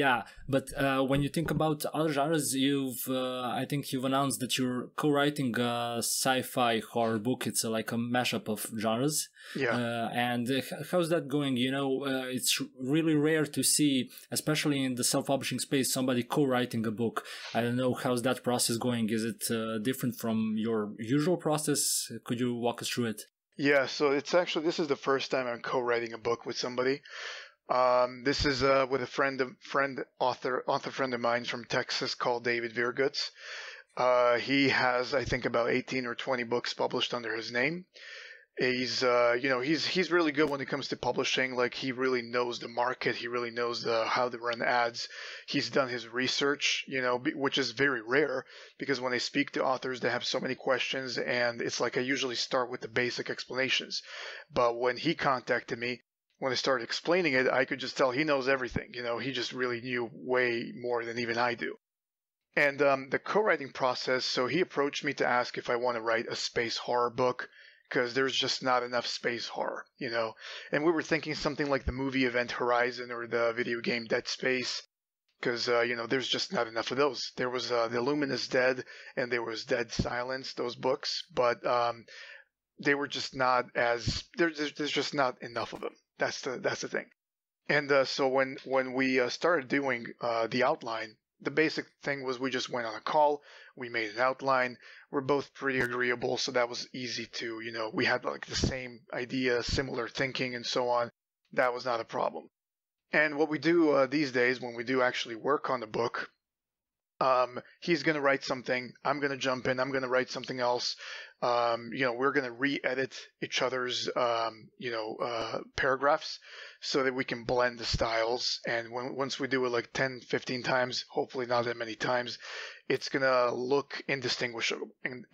when you think about other genres, I think you've announced that you're co-writing a sci-fi horror book. It's like a mashup of genres. Yeah. And how's that going? It's really rare to see, especially in the self-publishing space, somebody co-writing a book. I don't know, how's that process going? Is it different from your usual process? Could you walk us through it? Yeah, so this is the first time I'm co-writing a book with somebody. This is with a author friend of mine from Texas called David Virgutz. He has, I think, about 18 or 20 books published under his name. He's really good when it comes to publishing. Like, he really knows the market. He really knows how to run ads. He's done his research, which is very rare because when I speak to authors, they have so many questions, and it's like I usually start with the basic explanations. But when he contacted me, when I started explaining it, I could just tell he knows everything. He just really knew way more than even I do. And the co-writing process, so he approached me to ask if I want to write a space horror book, because there's just not enough space horror, And we were thinking something like the movie Event Horizon or the video game Dead Space, because, there's just not enough of those. There was The Luminous Dead and there was Dead Silence, those books, but they were just not there's just not enough of them. That's the thing. And so when we started doing the outline, the basic thing was we just went on a call, we made an outline, we're both pretty agreeable, so that was easy to, we had like the same idea, similar thinking and so on. That was not a problem. And what we do these days when we do actually work on the book, he's going to write something, I'm going to jump in, I'm going to write something else. We're going to re-edit each other's, paragraphs so that we can blend the styles. And once we do it like 10, 15 times, hopefully not that many times, it's going to look indistinguishable.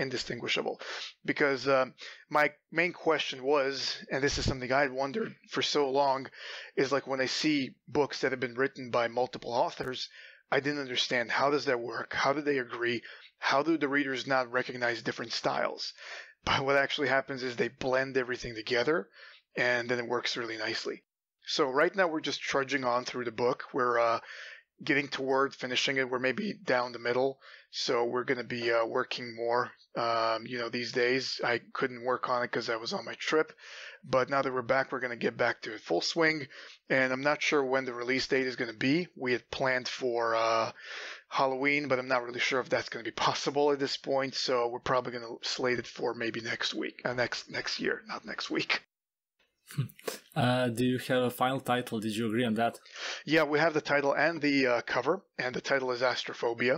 Because my main question was, and this is something I'd wondered for so long, is like when I see books that have been written by multiple authors, I didn't understand, how does that work? How do they agree? How do the readers not recognize different styles? But what actually happens is they blend everything together, and then it works really nicely. So right now we're just trudging on through the book. We're getting toward finishing it. We're maybe down the middle, so we're going to be working more. These days I couldn't work on it because I was on my trip, but now that we're back, we're going to get back to it full swing. And I'm not sure when the release date is going to be. We had planned for Halloween, but I'm not really sure if that's going to be possible at this point. So we're probably going to slate it for maybe next week, next year, not next week. Do you have a final title? Did you agree on that? Yeah, we have the title and the cover, and the title is Astrophobia.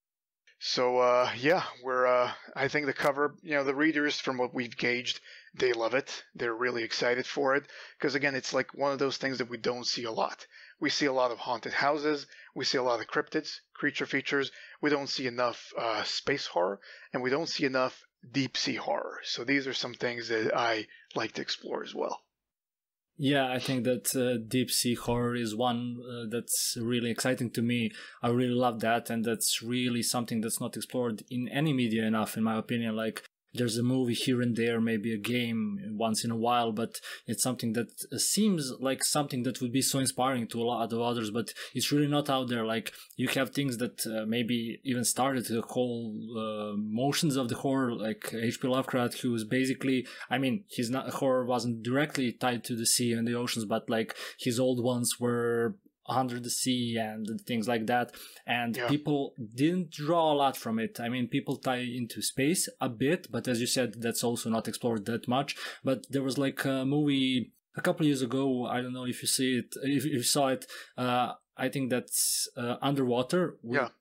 So yeah, we're I think the cover, the readers, from what we've gauged, they love it. They're really excited for it because, again, it's like one of those things that we don't see a lot. We see a lot of haunted houses, we see a lot of cryptids, creature features. We don't see enough space horror, and we don't see enough deep sea horror. So these are some things that I like to explore as well. Yeah, I think that deep sea horror is one that's really exciting to me. I really love that, and that's really something that's not explored in any media enough, in my opinion. Like, there's a movie here and there, maybe a game once in a while, but it's something that seems like something that would be so inspiring to a lot of others, but it's really not out there. Like, you have things that maybe even started the whole motions of the horror, like H.P. Lovecraft, who was basically, I mean, his horror wasn't directly tied to the sea and the oceans, but like his old ones were under the sea and things like that, and people didn't draw a lot from it. I mean, people tie into space a bit, but as you said, that's also not explored that much. But there was like a movie a couple of years ago, I don't know if you see it, if you saw it, I think that's Underwater.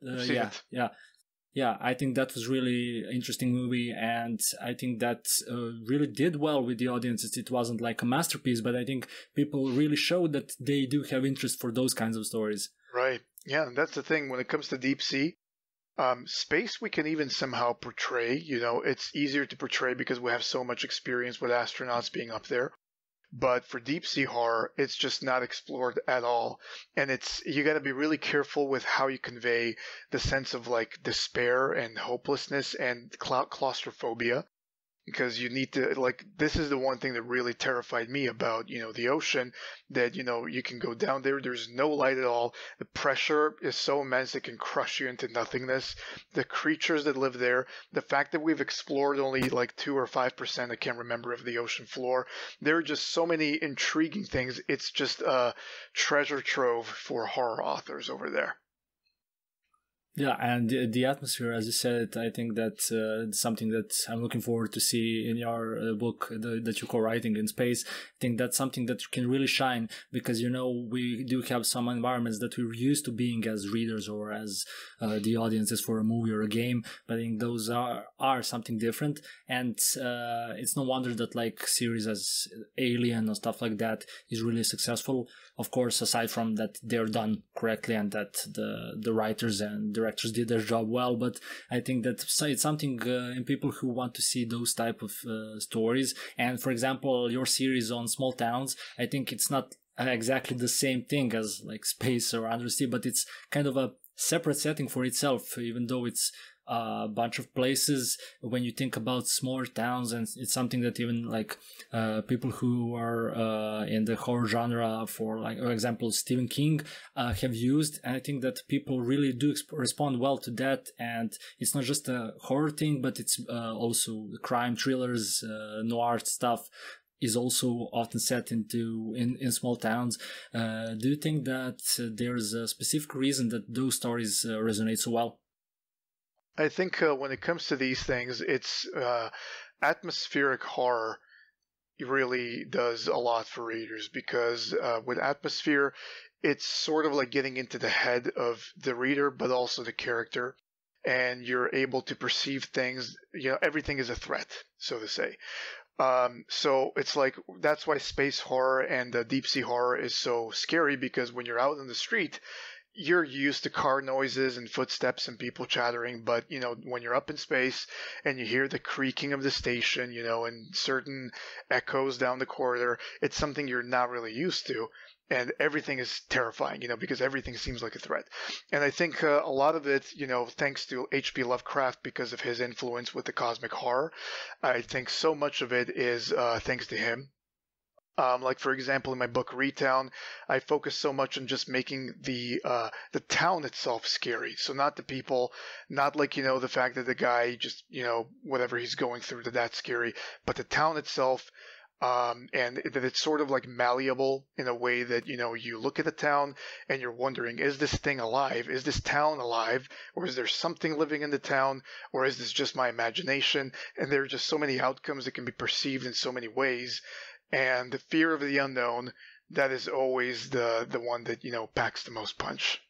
Yeah, I think that was really interesting movie, and I think that really did well with the audience. It wasn't like a masterpiece, but I think people really showed that they do have interest for those kinds of stories. Right. Yeah, and that's the thing. When it comes to deep sea, space we can even somehow portray. It's easier to portray because we have so much experience with astronauts being up there. But for deep sea horror, it's just not explored at all. And you got to be really careful with how you convey the sense of like despair and hopelessness and claustrophobia. Because you need to, like, this is the one thing that really terrified me about, the ocean, that, you can go down there, there's no light at all. The pressure is so immense it can crush you into nothingness. The creatures that live there, the fact that we've explored only like 2 or 5%, I can't remember, of the ocean floor. There are just so many intriguing things. It's just a treasure trove for horror authors over there. Yeah, and the atmosphere, as you said, I think that's something that I'm looking forward to see in your book that you're co-writing in space. I think that's something that can really shine because, we do have some environments that we're used to being as readers or as the audiences for a movie or a game. But I think those are something different. And it's no wonder that like series as Alien or stuff like that is really successful. Of course, aside from that, they're done correctly and that the writers and directors did their job well. But I think that it's something in people who want to see those type of stories. And for example, your series on small towns, I think it's not exactly the same thing as like space or undersea, but it's kind of a separate setting for itself, even though it's a bunch of places. When you think about smaller towns, and it's something that even like people who are in the horror genre, for like for example Stephen King, have used, and I think that people really do respond well to that. And it's not just a horror thing, but it's also crime thrillers, noir stuff is also often set in small towns. Do you think that there's a specific reason that those stories resonate so well? I think when it comes to these things, it's atmospheric horror really does a lot for readers because with atmosphere, it's sort of like getting into the head of the reader, but also the character. And you're able to perceive things, everything is a threat, so to say. So it's like, that's why space horror and deep sea horror is so scary, because when you're out in the street, you're used to car noises and footsteps and people chattering, but when you're up in space and you hear the creaking of the station, and certain echoes down the corridor, it's something you're not really used to, and everything is terrifying, because everything seems like a threat. And I think a lot of it, thanks to H.P. Lovecraft, because of his influence with the cosmic horror, I think so much of it is thanks to him. Like, for example, in my book Retown, I focus so much on just making the town itself scary. So not the people, not like, the fact that the guy just, whatever he's going through, that's scary, but the town itself. and that it's sort of like malleable in a way that, you look at the town and you're wondering, is this thing alive? Is this town alive? Or is there something living in the town? Or is this just my imagination? And there are just so many outcomes that can be perceived in so many ways. And the fear of the unknown, that is always the one that, packs the most punch.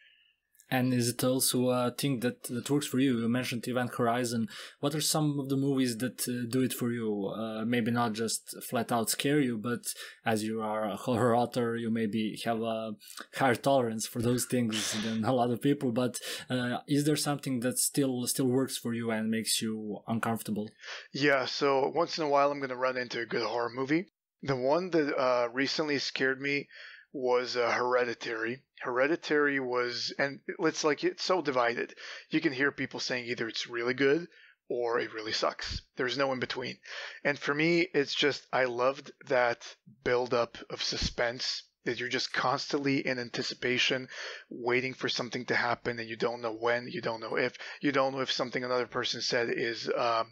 And is it also a thing that works for you? You mentioned Event Horizon. What are some of the movies that do it for you? Maybe not just flat out scare you, but as you are a horror author, you maybe have a higher tolerance for those things than a lot of people. But is there something that still works for you and makes you uncomfortable? Yeah, so once in a while I'm going to run into a good horror movie. The one that recently scared me was Hereditary. Hereditary was, and it's so divided. You can hear people saying either it's really good or it really sucks. There's no in between. And for me, it's just, I loved that buildup of suspense, that you're just constantly in anticipation, waiting for something to happen, and you don't know when, you don't know if something another person said is, a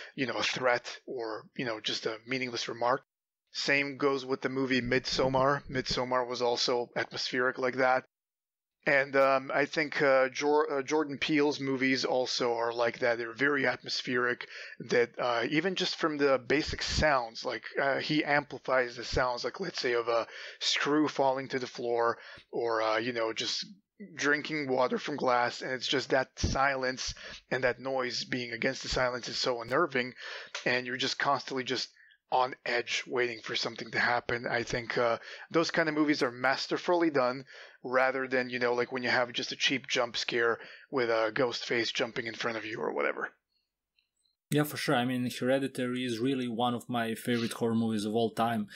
threat or, just a meaningless remark. Same goes with the movie Midsommar. Midsommar was also atmospheric like that. And I think Jordan Peele's movies also are like that. They're very atmospheric. That even just from the basic sounds, like he amplifies the sounds, like let's say of a screw falling to the floor, or just drinking water from glass, and it's just that silence and that noise being against the silence is so unnerving, and you're just constantly just on edge waiting for something to happen. I think those kind of movies are masterfully done, rather than, like when you have just a cheap jump scare with a ghost face jumping in front of you or whatever. Yeah, for sure. I mean, Hereditary is really one of my favorite horror movies of all time,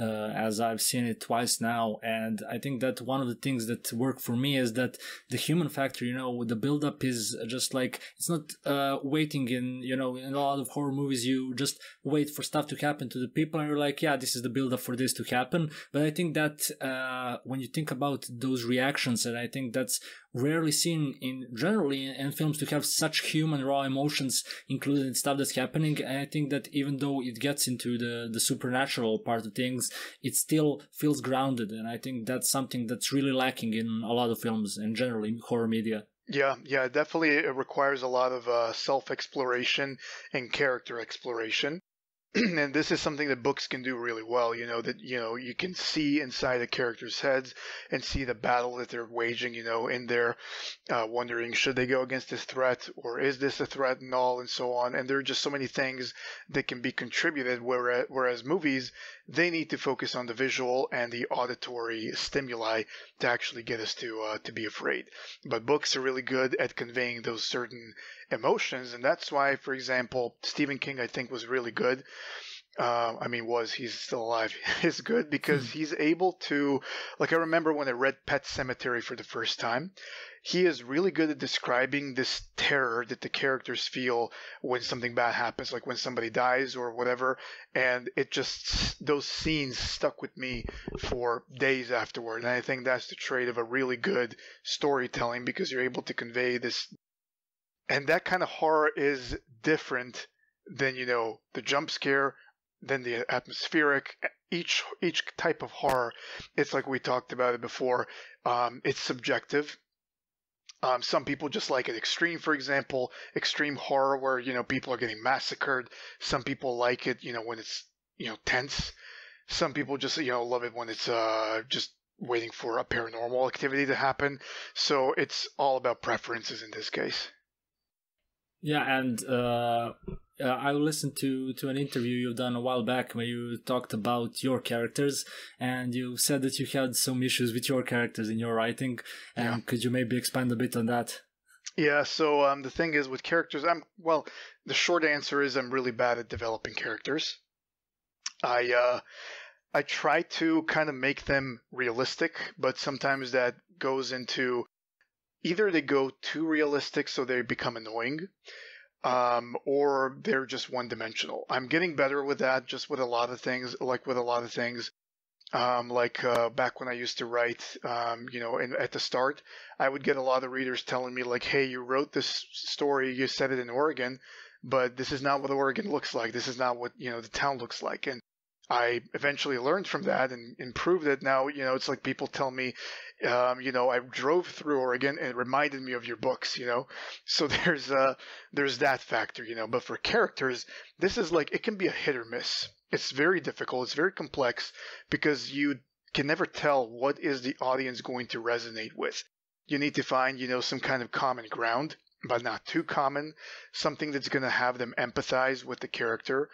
as I've seen it twice now. And I think that one of the things that work for me is that the human factor, the build-up is just like, it's not waiting in a lot of horror movies, you just wait for stuff to happen to the people and you're like, yeah, this is the build-up for this to happen. But I think that when you think about those reactions, and I think that's rarely seen generally in films, to have such human raw emotions included in stuff that's happening. And I think that even though it gets into the supernatural part of things, it still feels grounded. And I think that's something that's really lacking in a lot of films and generally horror media. Yeah, definitely it requires a lot of self-exploration and character exploration. And this is something that books can do really well, that, you can see inside the characters' heads and see the battle that they're waging, in there, wondering, should they go against this threat, or is this a threat and all, and so on. And there are just so many things that can be contributed, whereas movies, they need to focus on the visual and the auditory stimuli to actually get us to be afraid. But books are really good at conveying those certain emotions, and that's why, for example, Stephen King, I think, was really good. He's still alive. He's good because he's able to, like, I remember when I read Pet Sematary for the first time, he is really good at describing this terror that the characters feel when something bad happens, like when somebody dies or whatever, and those scenes stuck with me for days afterward. And I think that's the trait of a really good storytelling, because you're able to convey this. And that kind of horror is different than, the jump scare, than the atmospheric. Each type of horror, it's like we talked about it before, it's subjective. Some people just like it extreme, for example, extreme horror where, people are getting massacred. Some people like it, when it's, tense. Some people just, love it when it's just waiting for a paranormal activity to happen. So it's all about preferences in this case. Yeah, and I listened to an interview you've done a while back where you talked about your characters, and you said that you had some issues with your characters in your writing. And yeah. Could you maybe expand a bit on that? Yeah, so the thing is with characters, the short answer is I'm really bad at developing characters. I try to kind of make them realistic, but sometimes that goes into either they go too realistic so they become annoying, or they're just one-dimensional. I'm getting better with that, just with a lot of things, back when I used to write, at the start, I would get a lot of readers telling me, like, hey, you wrote this story, you set it in Oregon, but this is not what Oregon looks like. This is not what, the town looks like. And I eventually learned from that and improved it. Now, it's like people tell me, I drove through Oregon and it reminded me of your books, So there's that factor, But for characters, this is like, it can be a hit or miss. It's very difficult. It's very complex because you can never tell what is the audience going to resonate with. You need to find, some kind of common ground, but not too common, something that's going to have them empathize with the character.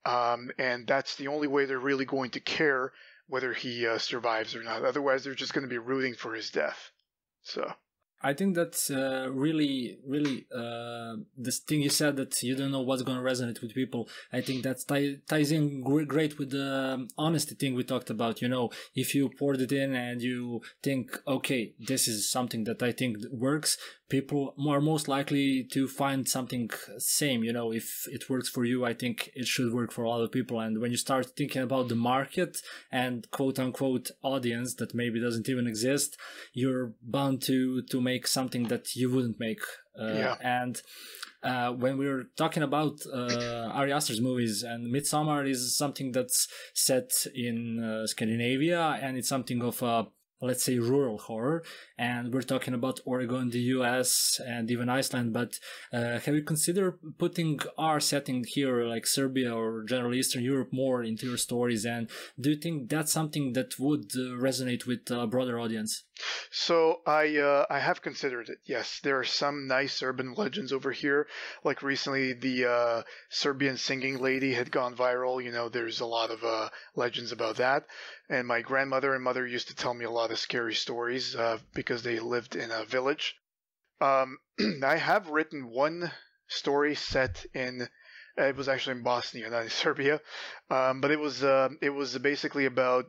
And that's the only way they're really going to care whether he survives or not. Otherwise, they're just going to be rooting for his death. So I think that's really, really this thing you said that you don't know what's going to resonate with people. I think that ties in great with the honesty thing we talked about. If you poured it in and you think, okay, this is something that I think works, people are most likely to find something same. If it works for you, I think it should work for other people. And when you start thinking about the market and quote unquote audience that maybe doesn't even exist, you're bound to make something that you wouldn't make. And when we're talking about Ari Aster's movies, and Midsommar is something that's set in Scandinavia, and it's something of a, let's say, rural horror, and we're talking about Oregon, the US, and even Iceland, but have you considered putting our setting here, like Serbia or general Eastern Europe, more into your stories, and do you think that's something that would resonate with a broader audience? So I have considered it. Yes, there are some nice urban legends over here. Like recently, the Serbian singing lady had gone viral. There's a lot of legends about that. And my grandmother and mother used to tell me a lot of scary stories because they lived in a village. I have written one story set in. It was actually in Bosnia, not in Serbia, but it was basically about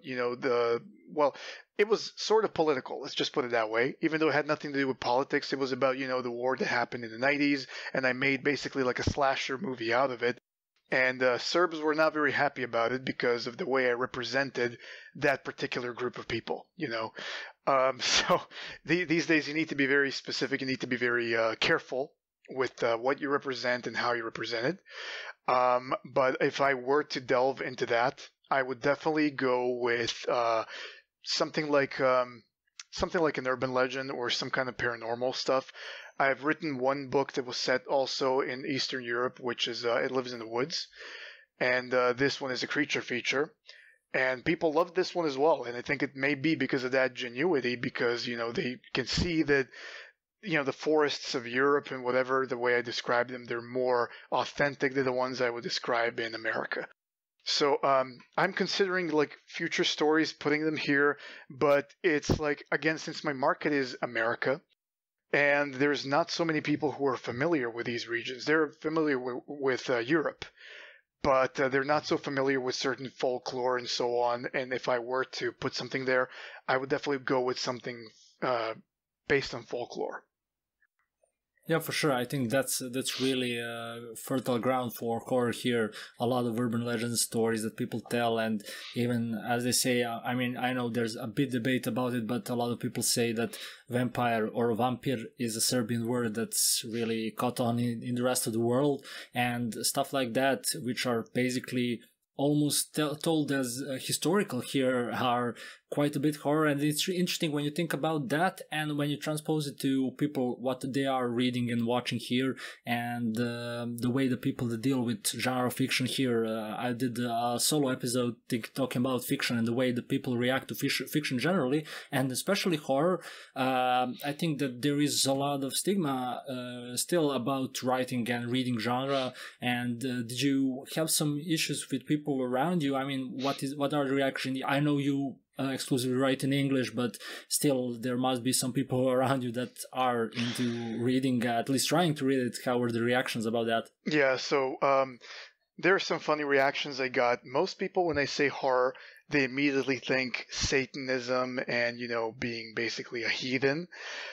it was sort of political. Let's just put it that way. Even though it had nothing to do with politics, it was about the war that happened in the 90s, and I made basically like a slasher movie out of it. And Serbs were not very happy about it because of the way I represented that particular group of people. So these days you need to be very specific. You need to be very careful with what you represent and how you represent it. But if I were to delve into that, I would definitely go with something like an urban legend or some kind of paranormal stuff. I've written one book that was set also in Eastern Europe, which is It Lives in the Woods, and this one is a creature feature. And people love this one as well, and I think it may be because of that genuity, because they can see that the forests of Europe and whatever, the way I describe them, they're more authentic than the ones I would describe in America. So I'm considering like future stories, putting them here, but it's like, again, since my market is America, and there's not so many people who are familiar with these regions. They're familiar with Europe, but they're not so familiar with certain folklore and so on. And if I were to put something there, I would definitely go with something based on folklore. Yeah, for sure. I think that's really fertile ground for horror here. A lot of urban legend stories that people tell, and even as they say, I mean, I know there's a bit debate about it, but a lot of people say that vampire or vampir is a Serbian word that's really caught on in the rest of the world, and stuff like that, which are basically almost told as historical here, are quite a bit horror. And it's interesting when you think about that and when you transpose it to people, what they are reading and watching here, and the way the people that deal with genre fiction here. I did a solo episode talking about fiction and the way the people react to fiction generally, and especially horror. I think that there is a lot of stigma still about writing and reading genre. And did you have some issues with people around you? I mean, what are the reactions? I know you exclusively write in English, but still there must be some people around you that are into reading, at least trying to read it. How were the reactions about that? Yeah, so there are some funny reactions I got. Most people, when I say horror, they immediately think Satanism and, being basically a heathen.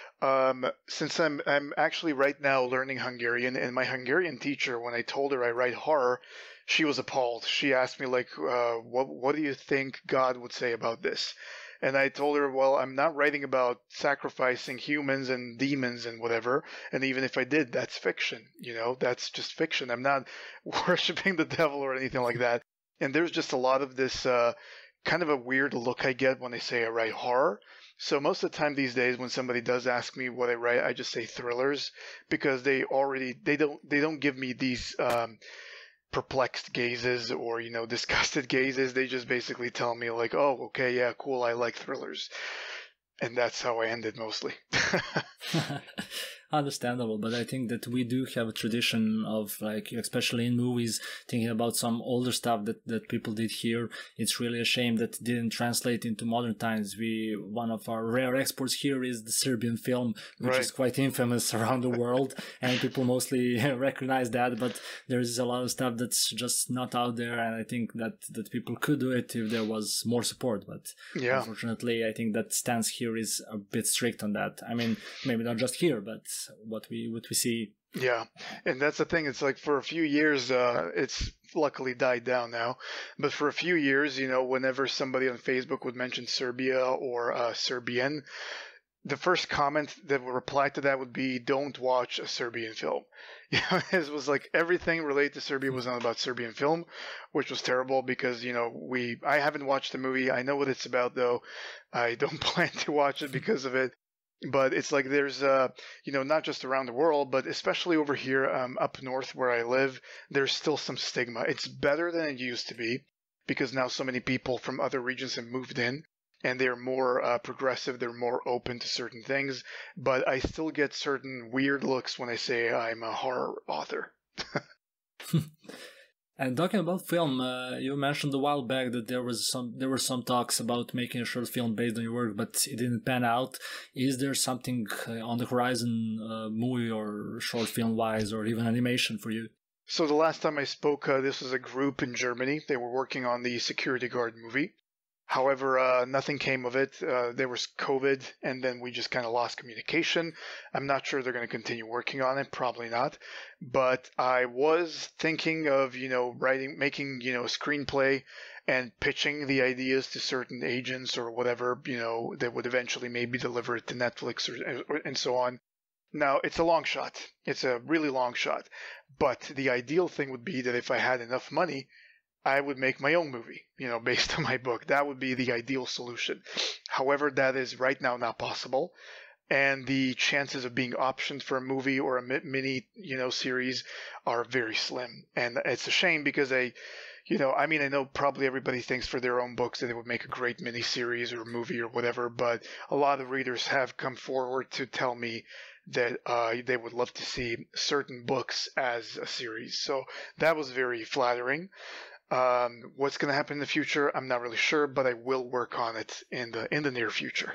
Since I'm actually right now learning Hungarian, and my Hungarian teacher, when I told her I write horror, she was appalled. She asked me, like, what do you think God would say about this? And I told her, well, I'm not writing about sacrificing humans and demons and whatever. And even if I did, that's fiction. That's just fiction. I'm not worshiping the devil or anything like that. and there's just a lot of this kind of a weird look I get when they say I write horror. So most of the time these days, when somebody does ask me what I write, I just say thrillers, because they don't give me these perplexed gazes or disgusted gazes. They just basically tell me like, oh, okay, yeah, cool, I like thrillers, and that's how I ended mostly. Understandable, but I think that we do have a tradition of, like, especially in movies, thinking about some older stuff that people did here. It's really a shame that it didn't translate into modern times. One of our rare exports here is the Serbian film, which Right. is quite infamous around the world, and people mostly recognize that, but there's a lot of stuff that's just not out there, and I think that people could do it if there was more support, but Yeah. unfortunately, I think that stance here is a bit strict on that. I mean, maybe not just here, but what we see. Yeah, and that's the thing. It's like for a few years, it's luckily died down now. But for a few years, whenever somebody on Facebook would mention Serbia or Serbian, the first comment that would reply to that would be, "Don't watch a Serbian film." It was like everything related to Serbia was not about Serbian film, which was terrible because I haven't watched the movie. I know what it's about though. I don't plan to watch it because of it. But it's like there's not just around the world, but especially over here up north where I live, there's still some stigma. It's better than it used to be because now so many people from other regions have moved in, and they're more progressive, they're more open to certain things, but I still get certain weird looks when I say I'm a horror author. And talking about film, you mentioned a while back that there were some talks about making a short film based on your work, but it didn't pan out. Is there something on the horizon, movie or short film wise, or even animation for you? So the last time I spoke, this was a group in Germany. They were working on the Security Guard movie. However, nothing came of it. There was COVID, and then we just kind of lost communication. I'm not sure they're going to continue working on it. Probably not. But I was thinking of, making, a screenplay and pitching the ideas to certain agents or whatever, that would eventually maybe deliver it to Netflix and so on. Now, it's a long shot. It's a really long shot. But the ideal thing would be that if I had enough money, I would make my own movie, based on my book. That would be the ideal solution. However, that is right now not possible. And the chances of being optioned for a movie or a mini, series are very slim. And it's a shame because I know probably everybody thinks for their own books that it would make a great mini series or movie or whatever, but a lot of readers have come forward to tell me that they would love to see certain books as a series. So that was very flattering. What's going to happen in the future, I'm not really sure, but I will work on it in the near future.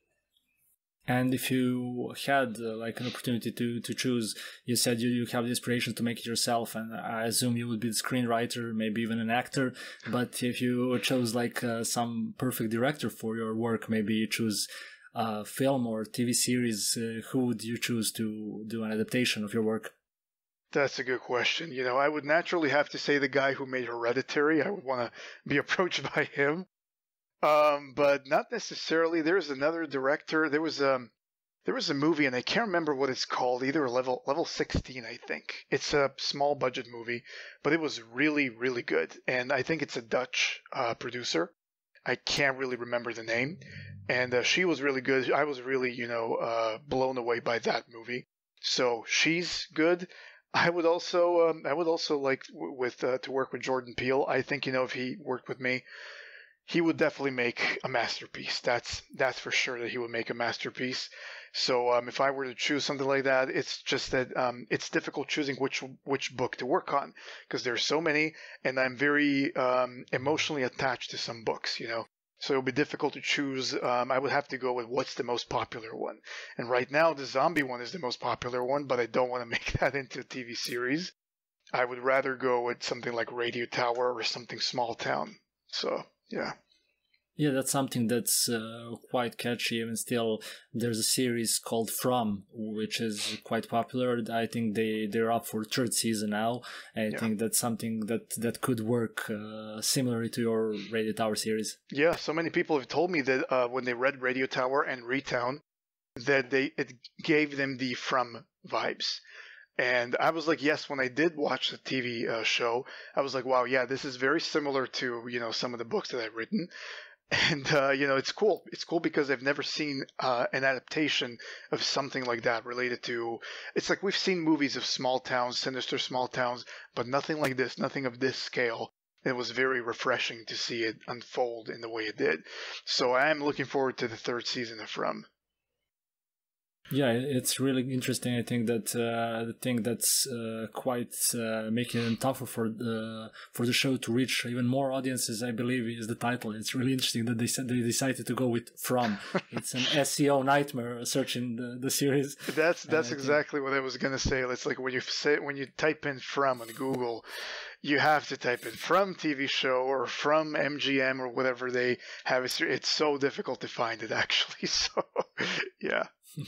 And if you had like an opportunity to choose, you said you have the inspiration to make it yourself, and I assume you would be the screenwriter, maybe even an actor. But if you chose like some perfect director for your work, maybe you choose a film or TV series, who would you choose to do an adaptation of your work? That's a good question. I would naturally have to say the guy who made Hereditary. I would want to be approached by him. But not necessarily. There's another director. There was a movie, and I can't remember what it's called. Either level 16, I think. It's a small budget movie, but it was really, really good. And I think it's a Dutch producer. I can't really remember the name. And she was really good. I was really, blown away by that movie. So she's good. I would also like to work with Jordan Peele. I think if he worked with me, he would definitely make a masterpiece. That's for sure that he would make a masterpiece. So if I were to choose something like that, it's just that it's difficult choosing which book to work on because there's so many, and I'm very emotionally attached to some books. So it would be difficult to choose. I would have to go with what's the most popular one. And right now, the zombie one is the most popular one, but I don't want to make that into a TV series. I would rather go with something like Radio Tower or something small town. So, yeah. Yeah, that's something that's quite catchy. Even still, there's a series called From, which is quite popular. I think they're up for third season now. I think that's something that could work similarly to your Radio Tower series. Yeah, so many people have told me that when they read Radio Tower and Retown, that it gave them the From vibes. And I was like, yes, when I did watch the TV show, I was like, wow, yeah, this is very similar to, some of the books that I've written. And, it's cool. It's cool because I've never seen an adaptation of something like that related to. It's like we've seen movies of small towns, sinister small towns, but nothing like this, nothing of this scale. It was very refreshing to see it unfold in the way it did. So I am looking forward to the third season of From. Yeah, it's really interesting. I think that the thing that's quite making it tougher for the show to reach even more audiences, I believe, is the title. It's really interesting that they decided to go with From. It's an SEO nightmare searching the series. That's exactly what I was gonna say. It's like when you type in From on Google, you have to type in From TV show or From MGM or whatever they have. It's so difficult to find it actually. So yeah.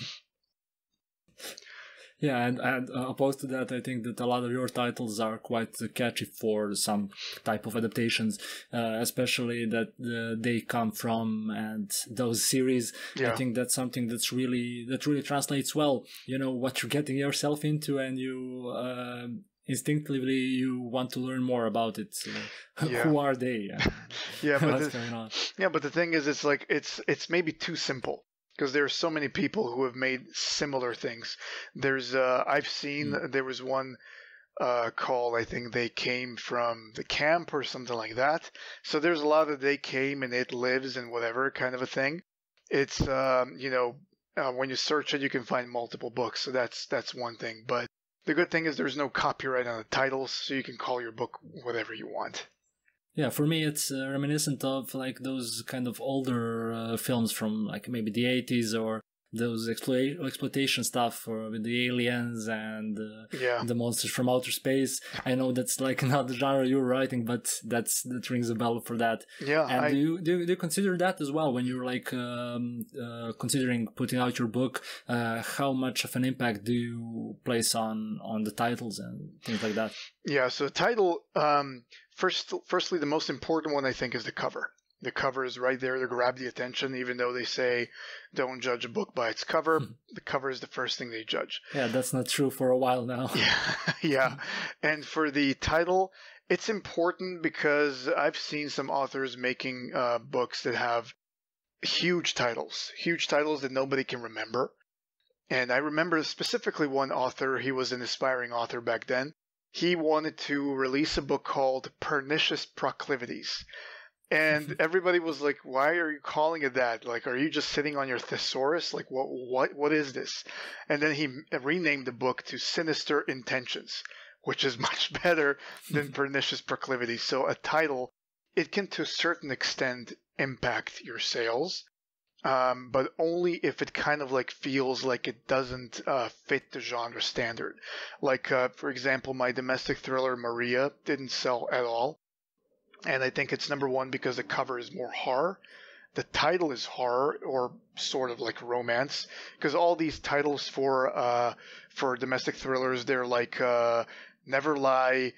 Yeah, and opposed to that, I think that a lot of your titles are quite catchy for some type of adaptations, especially that they come from and those series. Yeah. I think that's something that really translates well. You know what you're getting yourself into, and you instinctively you want to learn more about it. So, Yeah. who are they? Yeah, but what's going on? Yeah, but the thing is, it's like it's maybe too simple. Because there are so many people who have made similar things. There's I've seen there was one called, I think they came from the camp or something like that. So there's a lot of they came and it lives and whatever kind of a thing. It's when you search it, you can find multiple books. So that's one thing. But the good thing is there's no copyright on the titles, so you can call your book whatever you want. Yeah, for me, it's reminiscent of like those kind of older films from like maybe the 80s or those exploitation stuff with the aliens and the monsters from outer space. I know that's like not the genre you're writing, but that rings a bell for that. Yeah. And do you consider that as well when you're like considering putting out your book? How much of an impact do you place on the titles and things like that? Yeah. So the title. Firstly, the most important one I think is the cover. The cover is right there to grab the attention, even though they say don't judge a book by its cover. The cover is the first thing they judge. Yeah, that's not true for a while now. Yeah. And for the title, it's important because I've seen some authors making books that have huge titles that nobody can remember. And I remember specifically one author, he was an aspiring author back then. He wanted to release a book called Pernicious Proclivities. And everybody was like, why are you calling it that? Like, are you just sitting on your thesaurus? Like, what is this? And then he renamed the book to Sinister Intentions, which is much better than Pernicious Proclivities. So a title, it can to a certain extent impact your sales, but only if it kind of like feels like it doesn't fit the genre standard. Like, for example, my domestic thriller Maria didn't sell at all. And I think it's number one because the cover is more horror. The title is horror or sort of like romance, because all these titles for domestic thrillers, they're like Never Lie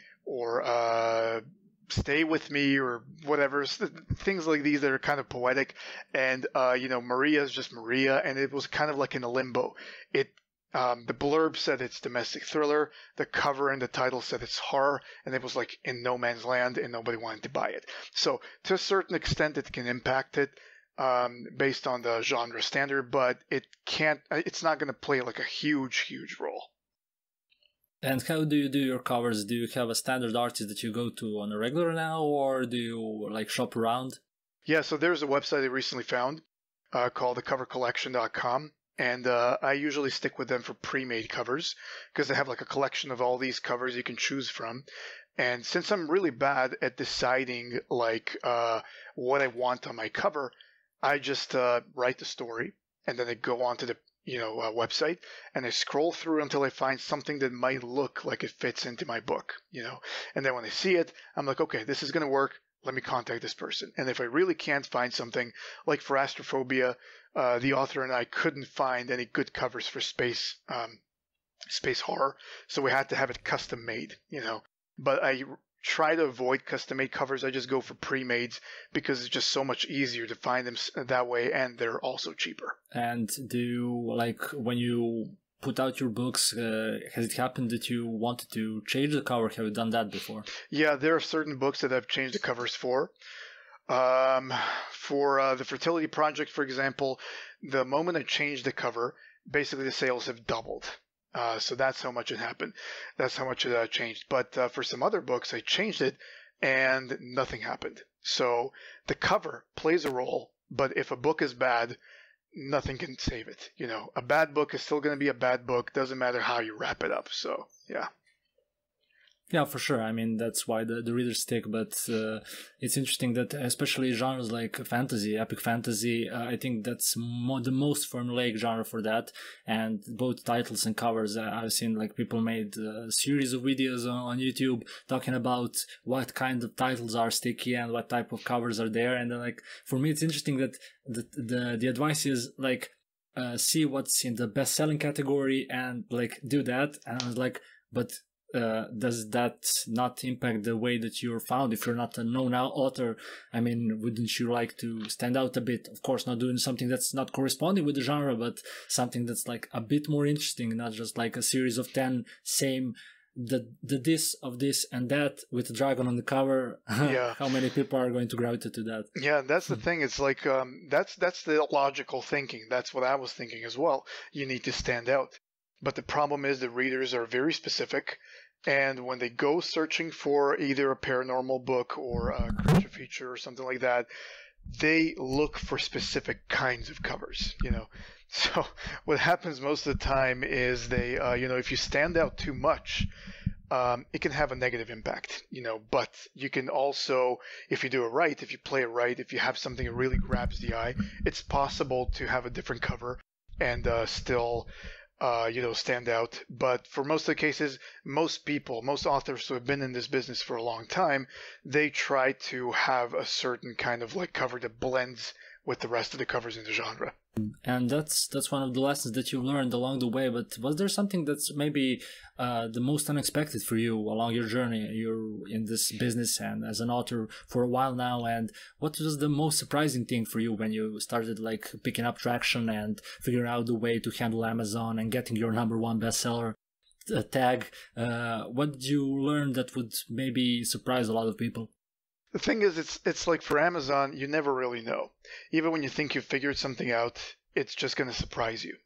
or Stay With Me or whatever, things like these that are kind of poetic. And Maria is just Maria, and it was kind of like in a limbo. The blurb said it's domestic thriller, the cover and the title said it's horror, and it was like in no man's land and nobody wanted to buy it. So to a certain extent it can impact it based on the genre standard, but it's not going to play like a huge role. And how do you do your covers? Do you have a standard artist that you go to on a regular now, or do you like shop around? Yeah, so there's a website I recently found called thecovercollection.com. And I usually stick with them for pre-made covers because they have like a collection of all these covers you can choose from. And since I'm really bad at deciding like what I want on my cover, I just write the story and then I go onto the website and I scroll through until I find something that might look like it fits into my book, And then when I see it, I'm like, okay, this is going to work. Let me contact this person. And if I really can't find something, like for Astrophobia, the author and I couldn't find any good covers for space horror, so we had to have it custom made, But I try to avoid custom made covers. I just go for pre-mades because it's just so much easier to find them that way, and they're also cheaper. And do you, like, when you put out your books, has it happened that you wanted to change the cover? Have you done that before? Yeah, there are certain books that I've changed the covers for. For the Fertility Project, for example, the moment I changed the cover, basically the sales have doubled. So that's how much it happened. That's how much it changed. But for some other books, I changed it and nothing happened. So the cover plays a role, but if a book is bad, nothing can save it. A bad book is still going to be a bad book. Doesn't matter how you wrap it up. So, yeah. Yeah, for sure. I mean, that's why the readers stick. But it's interesting that especially genres like fantasy, epic fantasy, I think that's the most formulaic genre for that. And both titles and covers, I've seen like people made a series of videos on YouTube talking about what kind of titles are sticky and what type of covers are there. And then, like, for me, it's interesting that the advice is like, see what's in the best-selling category and like do that. And I was like, but does that not impact the way that you're found? If you're not a known author, I mean, wouldn't you like to stand out a bit? Of course, not doing something that's not corresponding with the genre, but something that's like a bit more interesting, not just like a series of 10 same the this of this and that with a dragon on the cover. Yeah. How many people are going to gravitate to that? Yeah, that's the thing. It's like that's the logical thinking. That's what I was thinking as well. You need to stand out. But the problem is the readers are very specific, and when they go searching for either a paranormal book or a creature feature or something like that, they look for specific kinds of covers, So what happens most of the time is they, if you stand out too much, it can have a negative impact, but you can also, if you do it right, if you play it right, if you have something that really grabs the eye, it's possible to have a different cover and still stand out. But for most of the cases, most authors who have been in this business for a long time, they try to have a certain kind of like cover that blends with the rest of the covers in the genre. And that's one of the lessons that you learned along the way. But was there something that's maybe the most unexpected for you along your journey? You're in this business and as an author for a while now. And what was the most surprising thing for you when you started like picking up traction and figuring out the way to handle Amazon and getting your #1 bestseller tag? What did you learn that would maybe surprise a lot of people? The thing is, it's like for Amazon, you never really know. Even when you think you've figured something out, it's just going to surprise you,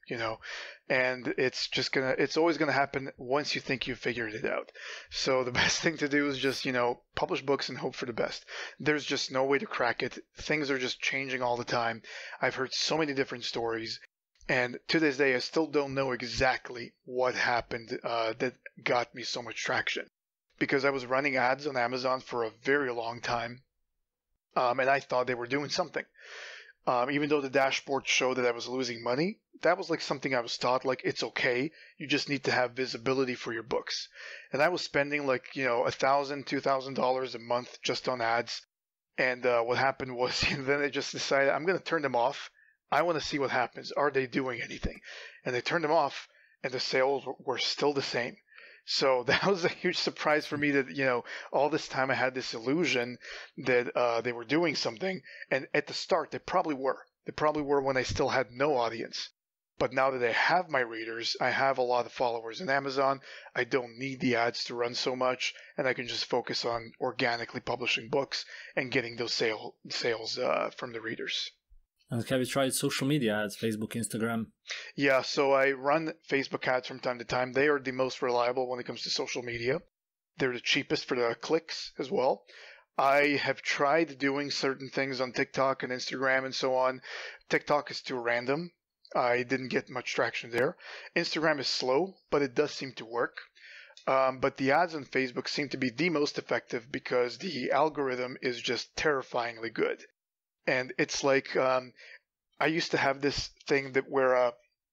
and it's always going to happen once you think you've figured it out. So the best thing to do is just, publish books and hope for the best. There's just no way to crack it. Things are just changing all the time. I've heard so many different stories, and to this day, I still don't know exactly what happened that got me so much traction. Because I was running ads on Amazon for a very long time, and I thought they were doing something. Even though the dashboard showed that I was losing money, that was like something I was taught, like, it's okay, you just need to have visibility for your books. And I was spending like, $1,000, $2,000 a month just on ads. And what happened was, then I just decided I'm going to turn them off. I want to see what happens. Are they doing anything? And they turned them off, and the sales were still the same. So that was a huge surprise for me that, all this time I had this illusion that they were doing something. And at the start, they probably were. They probably were when I still had no audience. But now that I have my readers, I have a lot of followers on Amazon. I don't need the ads to run so much, and I can just focus on organically publishing books and getting those sales from the readers. And have you tried social media ads, Facebook, Instagram? Yeah, so I run Facebook ads from time to time. They are the most reliable when it comes to social media. They're the cheapest for the clicks as well. I have tried doing certain things on TikTok and Instagram and so on. TikTok is too random. I didn't get much traction there. Instagram is slow, but it does seem to work. But the ads on Facebook seem to be the most effective because the algorithm is just terrifyingly good. And it's like I used to have this thing that where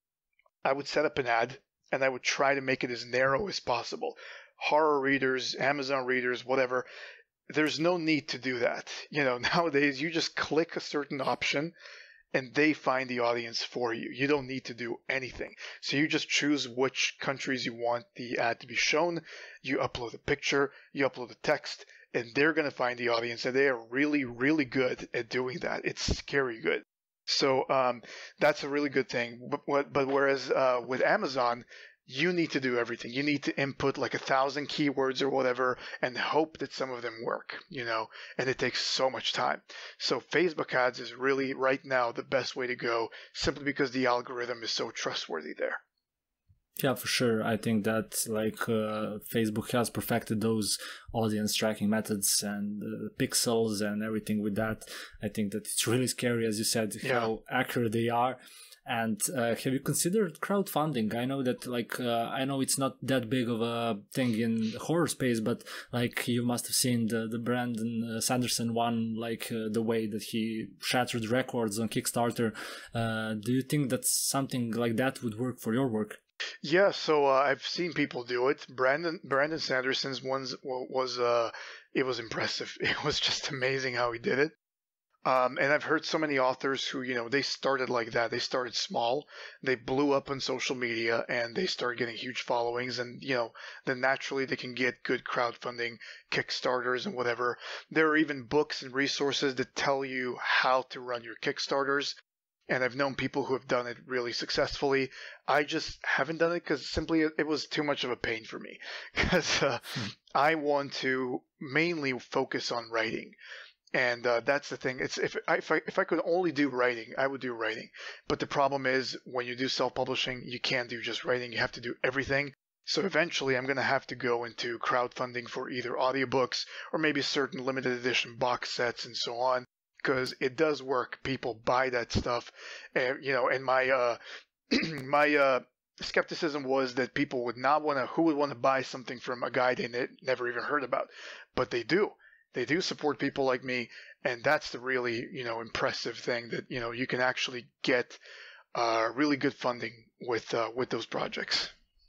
I would set up an ad and I would try to make it as narrow as possible. Horror readers, Amazon readers, whatever. There's no need to do that. Nowadays you just click a certain option and they find the audience for you. You don't need to do anything. So you just choose which countries you want the ad to be shown. You upload a picture, you upload a text, and they're going to find the audience, and they are really, really good at doing that. It's scary good. So that's a really good thing. But whereas with Amazon, you need to do everything. You need to input like 1,000 keywords or whatever and hope that some of them work, and it takes so much time. So Facebook ads is really right now the best way to go simply because the algorithm is so trustworthy there. Yeah, for sure. I think that Facebook has perfected those audience tracking methods and pixels and everything with that. I think that it's really scary, as you said, how accurate they are. And have you considered crowdfunding? I know that I know it's not that big of a thing in the horror space, but you must have seen the Brandon Sanderson one, the way that he shattered records on Kickstarter. Do you think that something like that would work for your work? Yeah, so I've seen people do it. Brandon Sanderson's ones it was impressive. It was just amazing how he did it. And I've heard so many authors who, they started like that. They started small, they blew up on social media, and they started getting huge followings. And, then naturally they can get good crowdfunding, Kickstarters, and whatever. There are even books and resources that tell you how to run your Kickstarters. And I've known people who have done it really successfully. I just haven't done it because simply it was too much of a pain for me. Because I want to mainly focus on writing. And that's the thing. It's if I could only do writing, I would do writing. But the problem is when you do self-publishing, you can't do just writing. You have to do everything. So eventually I'm going to have to go into crowdfunding for either audiobooks or maybe certain limited edition box sets and so on. Because it does work. People buy that stuff. And my my skepticism was that people would not want to, who would want to buy something from a guy they never even heard about. But they do. They do support people like me, and that's the really, impressive thing that, you can actually get really good funding with those projects.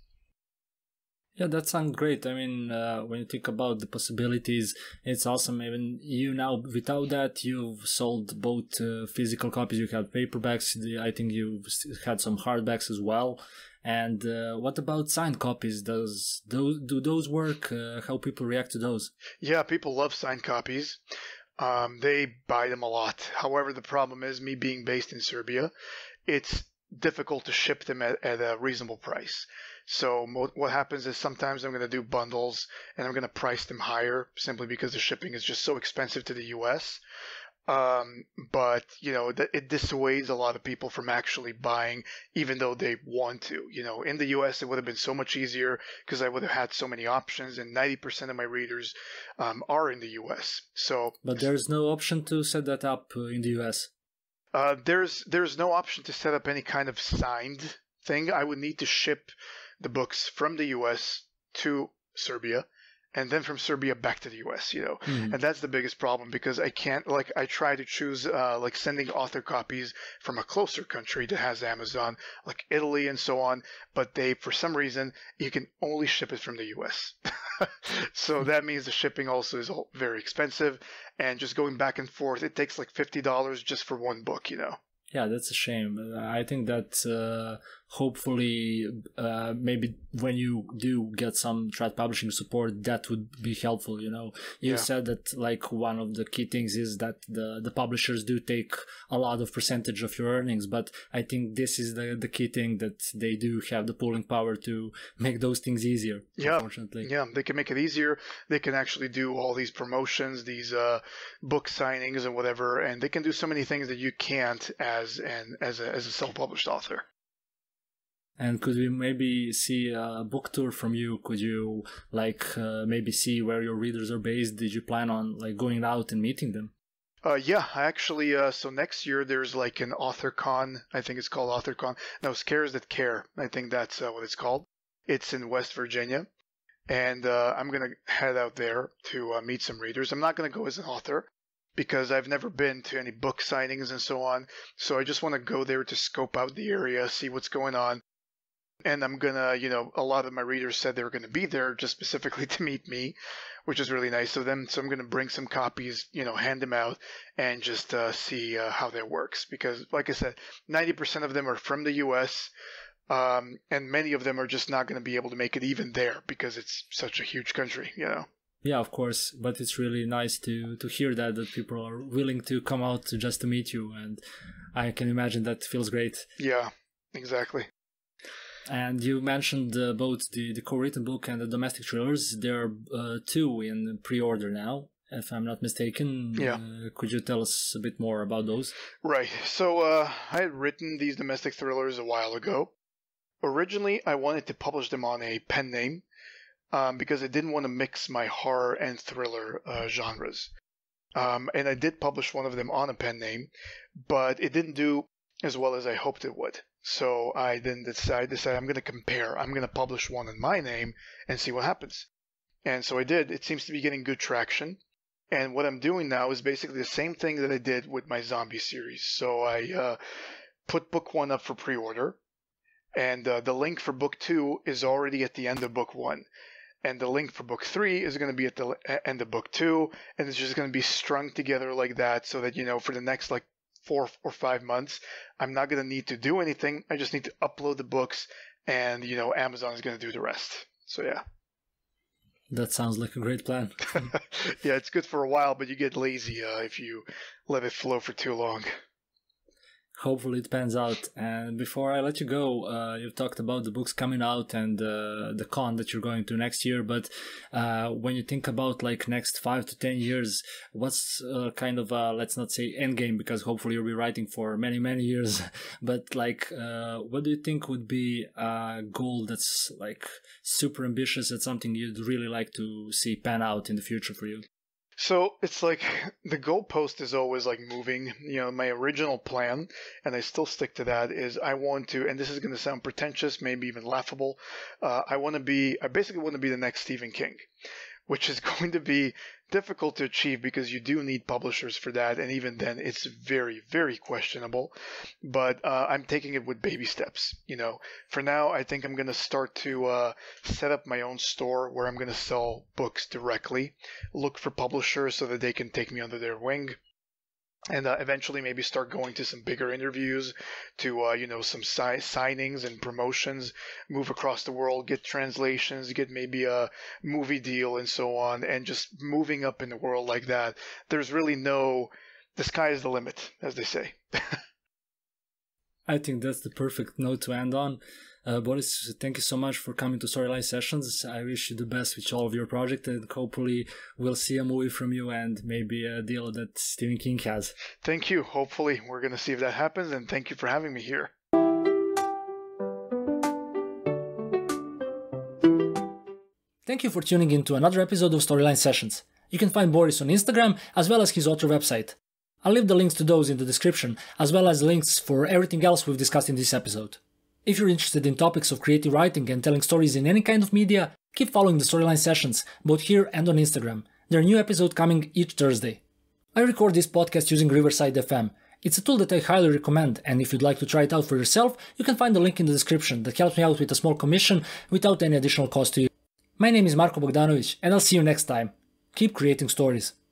Yeah, that sounds great. I mean, when you think about the possibilities, it's awesome. Even you now, without that, you've sold both physical copies. You have paperbacks. I think you've had some hardbacks as well. And what about signed copies? Do those work? How people react to those? Yeah, people love signed copies. They buy them a lot. However, the problem is me being based in Serbia, it's difficult to ship them at a reasonable price. So what happens is sometimes I'm going to do bundles and I'm going to price them higher simply because the shipping is just so expensive to the US. But it dissuades a lot of people from actually buying, even though they want to. In the US, it would have been so much easier because I would have had so many options, and 90% of my readers are in the US. But there's no option to set that up in the US. There's no option to set up any kind of signed thing. I would need to ship the books from the US to Serbia, and then from Serbia back to the US, And that's the biggest problem because I can't, I try to choose, sending author copies from a closer country that has Amazon, like Italy and so on, but for some reason, you can only ship it from the US. So that means the shipping also is very expensive, and just going back and forth, it takes like $50 just for one book, Yeah, that's a shame. I think that hopefully maybe when you do get some trad publishing support, that would be helpful. You said that one of the key things is that the publishers do take a lot of percentage of your earnings, but I think this is the key thing, that they do have the pulling power to make those things easier. Yeah, unfortunately. Yeah, they can make it easier. They can actually do all these promotions, these book signings and whatever, and they can do so many things that you can't as a self-published author. And could we maybe see a book tour from you? Could you maybe see where your readers are based? Did you plan on going out and meeting them? Yeah, I actually, so next year there's an author con. I think it's called author con. No, Scares That Care. I think that's what it's called. It's in West Virginia. And I'm going to head out there to meet some readers. I'm not going to go as an author because I've never been to any book signings and so on. So I just want to go there to scope out the area, see what's going on. And I'm going to, a lot of my readers said they were going to be there just specifically to meet me, which is really nice of them. So I'm going to bring some copies, hand them out and just see how that works. Because like I said, 90% of them are from the US. And many of them are just not going to be able to make it even there because it's such a huge country, Yeah, of course, but it's really nice to hear that people are willing to come out just to meet you, and I can imagine that feels great. Yeah, exactly. And you mentioned both the co-written book and the domestic thrillers. There are two in pre-order now, if I'm not mistaken. Yeah. Could you tell us a bit more about those? Right. So I had written these domestic thrillers a while ago. Originally, I wanted to publish them on a pen name because I didn't want to mix my horror and thriller genres. And I did publish one of them on a pen name, but it didn't do as well as I hoped it would. So I then decided I'm going to compare. I'm going to publish one in my name and see what happens. And so I did. It seems to be getting good traction. And what I'm doing now is basically the same thing that I did with my zombie series. So I put book 1 up for pre-order. And the link for book 2 is already at the end of book 1. And the link for book 3 is going to be at the end of book 2. And it's just going to be strung together like that so that, for the next 4 or 5 months, I'm not going to need to do anything. I just need to upload the books and, Amazon is going to do the rest. So, yeah. That sounds like a great plan. Yeah, it's good for a while, but you get lazy if you let it flow for too long. Hopefully it pans out. And before I let you go, you've talked about the books coming out and the con that you're going to next year. But when you think about next 5 to 10 years, what's kind of let's not say end game, because hopefully you'll be writing for many, many years. But what do you think would be a goal that's super ambitious? It's something you'd really like to see pan out in the future for you? So it's the goalpost is always moving. My original plan, and I still stick to that, is I want to, and this is going to sound pretentious, maybe even laughable. I basically want to be the next Stephen King, which is going to be difficult to achieve because you do need publishers for that, and even then it's very, very questionable. But I'm taking it with baby steps. For now, I think I'm going to start to set up my own store where I'm going to sell books directly, look for publishers so that they can take me under their wing. And eventually maybe start going to some bigger interviews, to, some signings and promotions, move across the world, get translations, get maybe a movie deal and so on, and just moving up in the world like that. There's really the sky is the limit, as they say. I think that's the perfect note to end on. Boris, thank you so much for coming to Storyline Sessions. I wish you the best with all of your projects, and hopefully we'll see a movie from you and maybe a deal that Stephen King has. Thank you. Hopefully we're going to see if that happens, and thank you for having me here. Thank you for tuning in to another episode of Storyline Sessions. You can find Boris on Instagram as well as his author website. I'll leave the links to those in the description, as well as links for everything else we've discussed in this episode. If you're interested in topics of creative writing and telling stories in any kind of media, keep following the Storyline Sessions, both here and on Instagram. There are new episodes coming each Thursday. I record this podcast using Riverside FM. It's a tool that I highly recommend, and if you'd like to try it out for yourself, you can find the link in the description that helps me out with a small commission without any additional cost to you. My name is Marko Bogdanovic, and I'll see you next time. Keep creating stories.